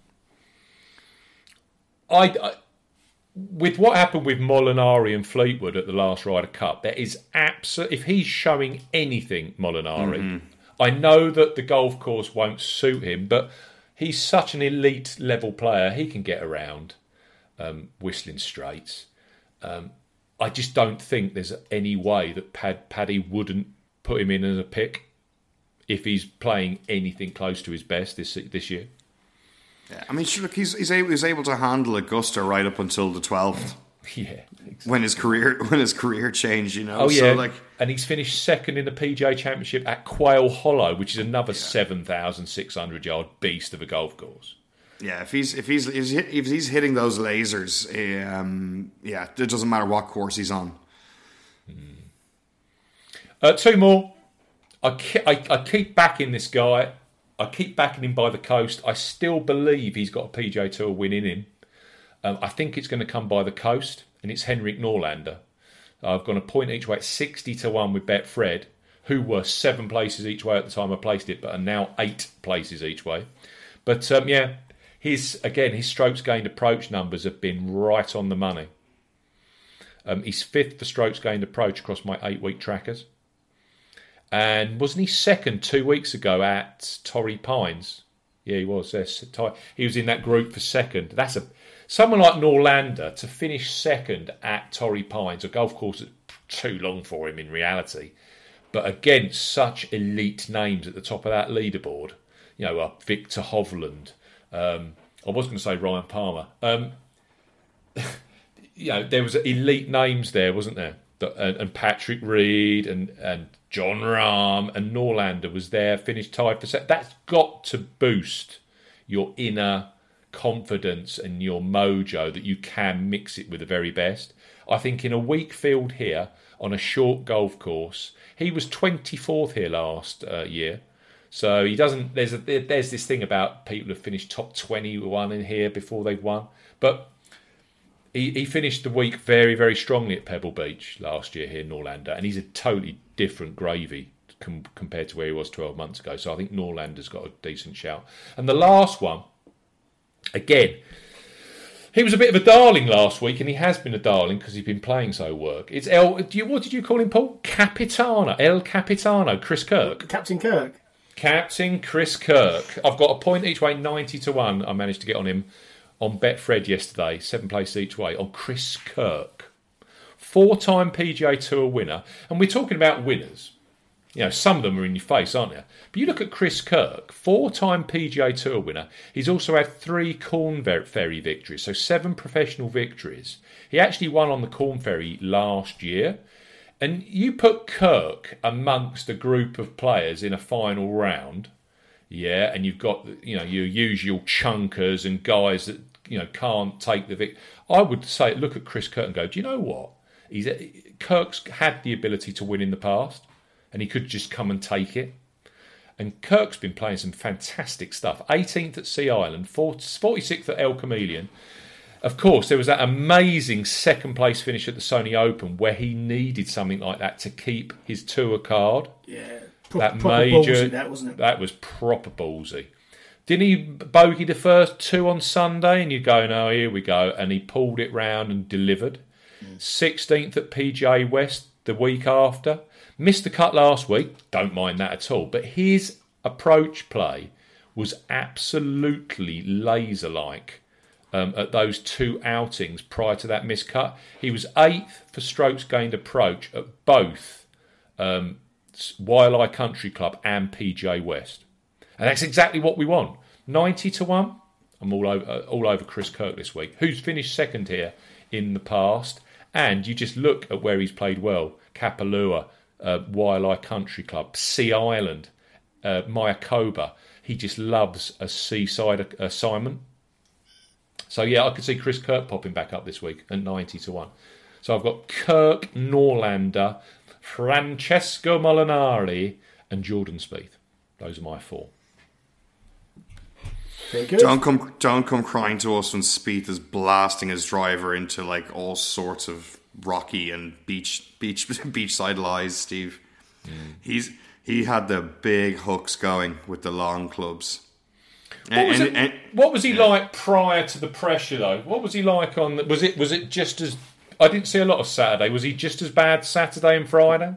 I, I with what happened with Molinari and Fleetwood at the last Ryder Cup, there is absolutely if he's showing anything, Molinari. Mm-hmm. I know that the golf course won't suit him, but he's such an elite level player. He can get around um, Whistling Straits. Um, I just don't think there's any way that Pad, Paddy wouldn't put him in as a pick if he's playing anything close to his best this this year. Yeah, I mean, look, he's he's able, he's able to handle Augusta right up until the twelfth. Yeah, exactly. when his career when his career changed, you know. Oh yeah, so, like, and he's finished second in the P G A Championship at Quail Hollow, which is another yeah. seven thousand six hundred yard beast of a golf course. Yeah, if he's if he's if he's hitting those lasers, um, yeah, it doesn't matter what course he's on. Hmm. Uh, two more. I keep, I, I keep backing this guy. I keep backing him by the coast. I still believe he's got a P G A Tour win in him. Um, I think it's going to come by the coast, and it's Henrik Norlander. I've gone a point each way at sixty to one with Betfred, who were seven places each way at the time I placed it, but are now eight places each way. But um, yeah, his again his strokes gained approach numbers have been right on the money. Um, he's fifth for strokes gained approach across my eight week trackers, and wasn't he second two weeks ago at Torrey Pines? Yeah, he was. Yes, he was in that group for second. That's a someone like Norlander to finish second at Torrey Pines, a golf course that's too long for him in reality, but against such elite names at the top of that leaderboard. You know, uh, Victor Hovland. Um, I was going to say Ryan Palmer. Um, you know, there was elite names there, wasn't there? And, and Patrick Reed and, and John Rahm and Norlander was there, finished tied for second. That's got to boost your inner confidence and your mojo that you can mix it with the very best. I think in a weak field here on a short golf course, he was twenty-fourth here last uh, year. So he doesn't. There's a, there's this thing about people who finished top twenty-one in here before they've won, but he, he finished the week very very strongly at Pebble Beach last year here, Norlander, and he's a totally different gravy com- compared to where he was twelve months ago. So I think Norlander's got a decent shout. And the last one. Again, he was a bit of a darling last week, and he has been a darling because he's been playing so work. It's El. Do you, what did you call him, Paul? Capitano, El Capitano, Chris Kirk. Captain Kirk. Captain Chris Kirk. I've got a point each way, ninety to one. I managed to get on him on Betfred yesterday, seven places each way on Chris Kirk, four-time P G A Tour winner, and we're talking about winners. You know, some of them are in your face, aren't they? But you look at Chris Kirk, four-time P G A Tour winner. He's also had three Corn Ferry victories, so seven professional victories. He actually won on the Corn Ferry last year. And you put Kirk amongst a group of players in a final round, yeah, and you've got, you know, your usual chunkers and guys that, you know, can't take the victory. I would say, look at Chris Kirk and go, do you know what? He's Kirk's had the ability to win in the past, and he could just come and take it. And Kirk's been playing some fantastic stuff. eighteenth at Sea Island, forty-sixth at El Chameleon. Of course, there was that amazing second place finish at the Sony Open where he needed something like that to keep his tour card. Yeah, pro- that proper major, ballsy, that wasn't it? That was proper ballsy. Didn't he bogey the first two on Sunday? And you're going, oh, here we go. And he pulled it round and delivered. Mm. sixteenth at P G A West the week after. Missed the cut last week. Don't mind that at all. But his approach play was absolutely laser-like. Um, at those two outings prior to that miscut. He was eighth for strokes gained approach at both um, Wailea Country Club and P G A West. And that's exactly what we want. ninety to one. I'm all over, uh, all over Chris Kirk this week, who's finished second here in the past. And you just look at where he's played well. Kapalua, uh, Wailai Country Club, Sea Island, uh, Mayakoba. He just loves a seaside assignment. So, yeah, I could see Chris Kirk popping back up this week at ninety to one. So I've got Kirk, Norlander, Francesco Molinari and Jordan Spieth. Those are my four. Very good. Don't come, don't come crying to us when Spieth is blasting his driver into like all sorts of rocky and beach, beach, beachside lies, Steve. Mm. He's he had the big hooks going with the long clubs. What was, and, it, and, what was he like prior to the pressure, though? What was he like on? The, was it was it just as? I didn't see a lot of Saturday. Was he just as bad Saturday and Friday?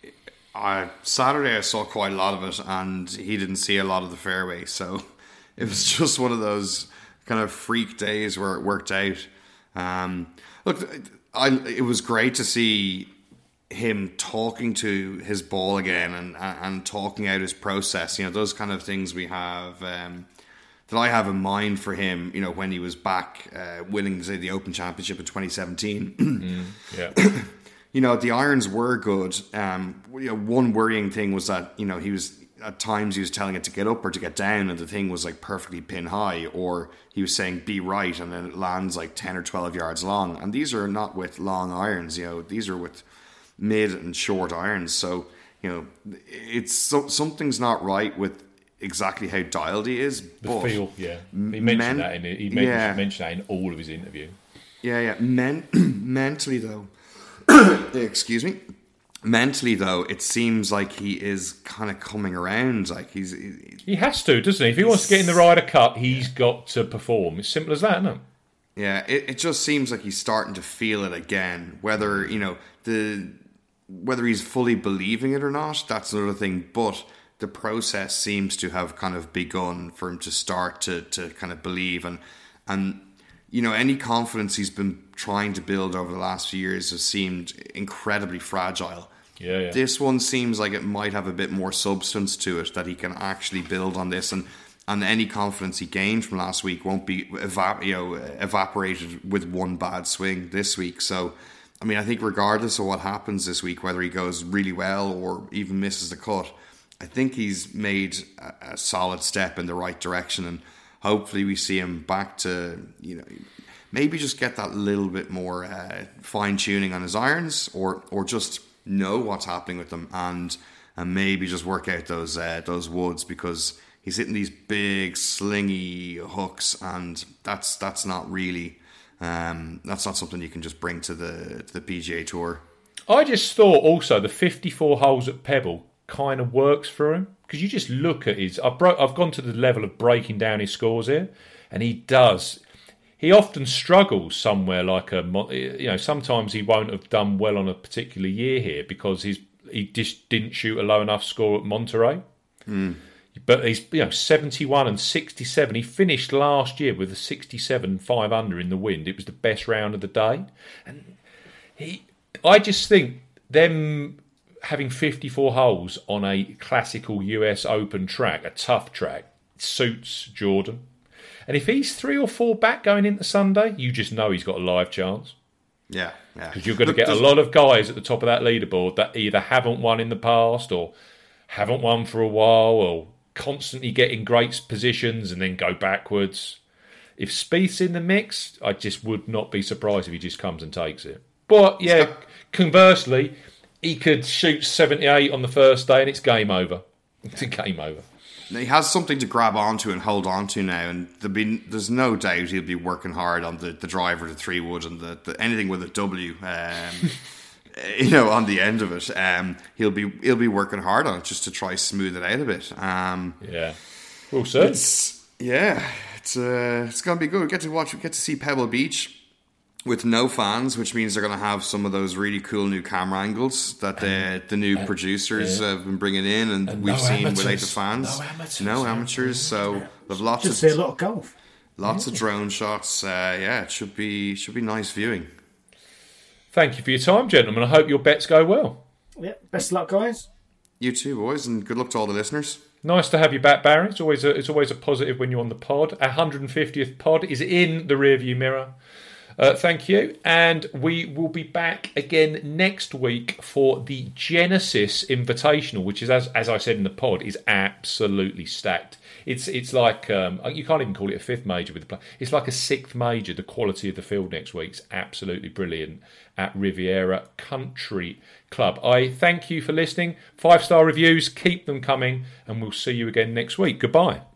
Uh, Saturday I saw quite a lot of it, and he didn't see a lot of the fairway, so it was just one of those kind of freak days where it worked out. Um, look, I, it was great to see him talking to his ball again and and talking out his process. You know, those kind of things we have um, that I have in mind for him. You know, when he was back uh, winning, say, the Open Championship in twenty seventeen. mm, yeah. You know, the irons were good. Um, you know, one worrying thing was that, you know, he was at times he was telling it to get up or to get down, and the thing was like perfectly pin high, or he was saying be right, and then it lands like ten or twelve yards long. And these are not with long irons, you know, these are with mid and short irons. So, you know, it's so, something's not right with exactly how dialed he is. The but feel, yeah. He mentioned men- that in he mentioned, yeah. mentioned that in all of his interview. Yeah, yeah. Men- mentally though. Excuse me. Mentally, though, it seems like he is kind of coming around. Like he's, he, he has to, doesn't he? If he wants to get in the Ryder Cup, he's got to perform. It's simple as that, isn't it? Yeah, it, it just seems like he's starting to feel it again. Whether you know the whether he's fully believing it or not, that's another thing. But the process seems to have kind of begun for him to start to to kind of believe, and and you know, any confidence he's been trying to build over the last few years has seemed incredibly fragile. Yeah, yeah. This one seems like it might have a bit more substance to it, that he can actually build on this, and, and any confidence he gained from last week won't be evap- you know, evaporated with one bad swing this week. So, I mean, I think regardless of what happens this week, whether he goes really well or even misses the cut, I think he's made a, a solid step in the right direction, and hopefully we see him back to, you know, maybe just get that little bit more uh, fine-tuning on his irons, or or just know what's happening with them, and and maybe just work out those uh, those woods, because he's hitting these big slingy hooks, and that's that's not really um, that's not something you can just bring to the to the P G A Tour. I just thought also the fifty-four holes at Pebble kind of works for him, because you just look at his. I've bro- I've gone to the level of breaking down his scores here, and he does. He often struggles somewhere like a, you know, sometimes he won't have done well on a particular year here because he's he just didn't shoot a low enough score at Monterey. Mm. But he's, you know, seventy-one and sixty-seven. He finished last year with a sixty-seven five under in the wind. It was the best round of the day, and he. I just think them having fifty-four holes on a classical U S Open track, a tough track, suits Jordan. And if he's three or four back going into Sunday, you just know he's got a live chance. Yeah, yeah. Because you're going to get a lot of guys at the top of that leaderboard that either haven't won in the past or haven't won for a while, or constantly get in great positions and then go backwards. If Spieth's in the mix, I just would not be surprised if he just comes and takes it. But, yeah, conversely, he could shoot seventy-eight on the first day and it's game over. It's a game over. He has something to grab onto and hold onto now, and be, there's no doubt he'll be working hard on the, the driver, the three wood, and the, the anything with a W, um, you know, on the end of it. Um, he'll be he'll be working hard on it just to try smooth it out a bit. Um, yeah, we'll see. It's, yeah, it's uh, it's gonna be good. We get to watch. We get to see Pebble Beach with no fans, which means they're going to have some of those really cool new camera angles that the the new uh, producers yeah. have been bringing in, and, and we've no seen amateurs. Without the fans. No amateurs. No amateurs so yeah. there's lots Just of see a lot of golf. Lots yeah. of drone shots. Uh, yeah, it should be should be nice viewing. Thank you for your time, gentlemen. I hope your bets go well. Yeah, best of luck, guys. You too, boys, and good luck to all the listeners. Nice to have you back, Barry. It's always a, it's always a positive when you're on the pod. Our one hundred fiftieth pod is in the rearview mirror. Uh, thank you. And we will be back again next week for the Genesis Invitational, which is, as as I said in the pod, is absolutely stacked. It's it's like, um, you can't even call it a fifth major with the play. It's like a sixth major. The quality of the field next week's absolutely brilliant at Riviera Country Club. I thank you for listening. Five-star reviews, keep them coming, and we'll see you again next week. Goodbye.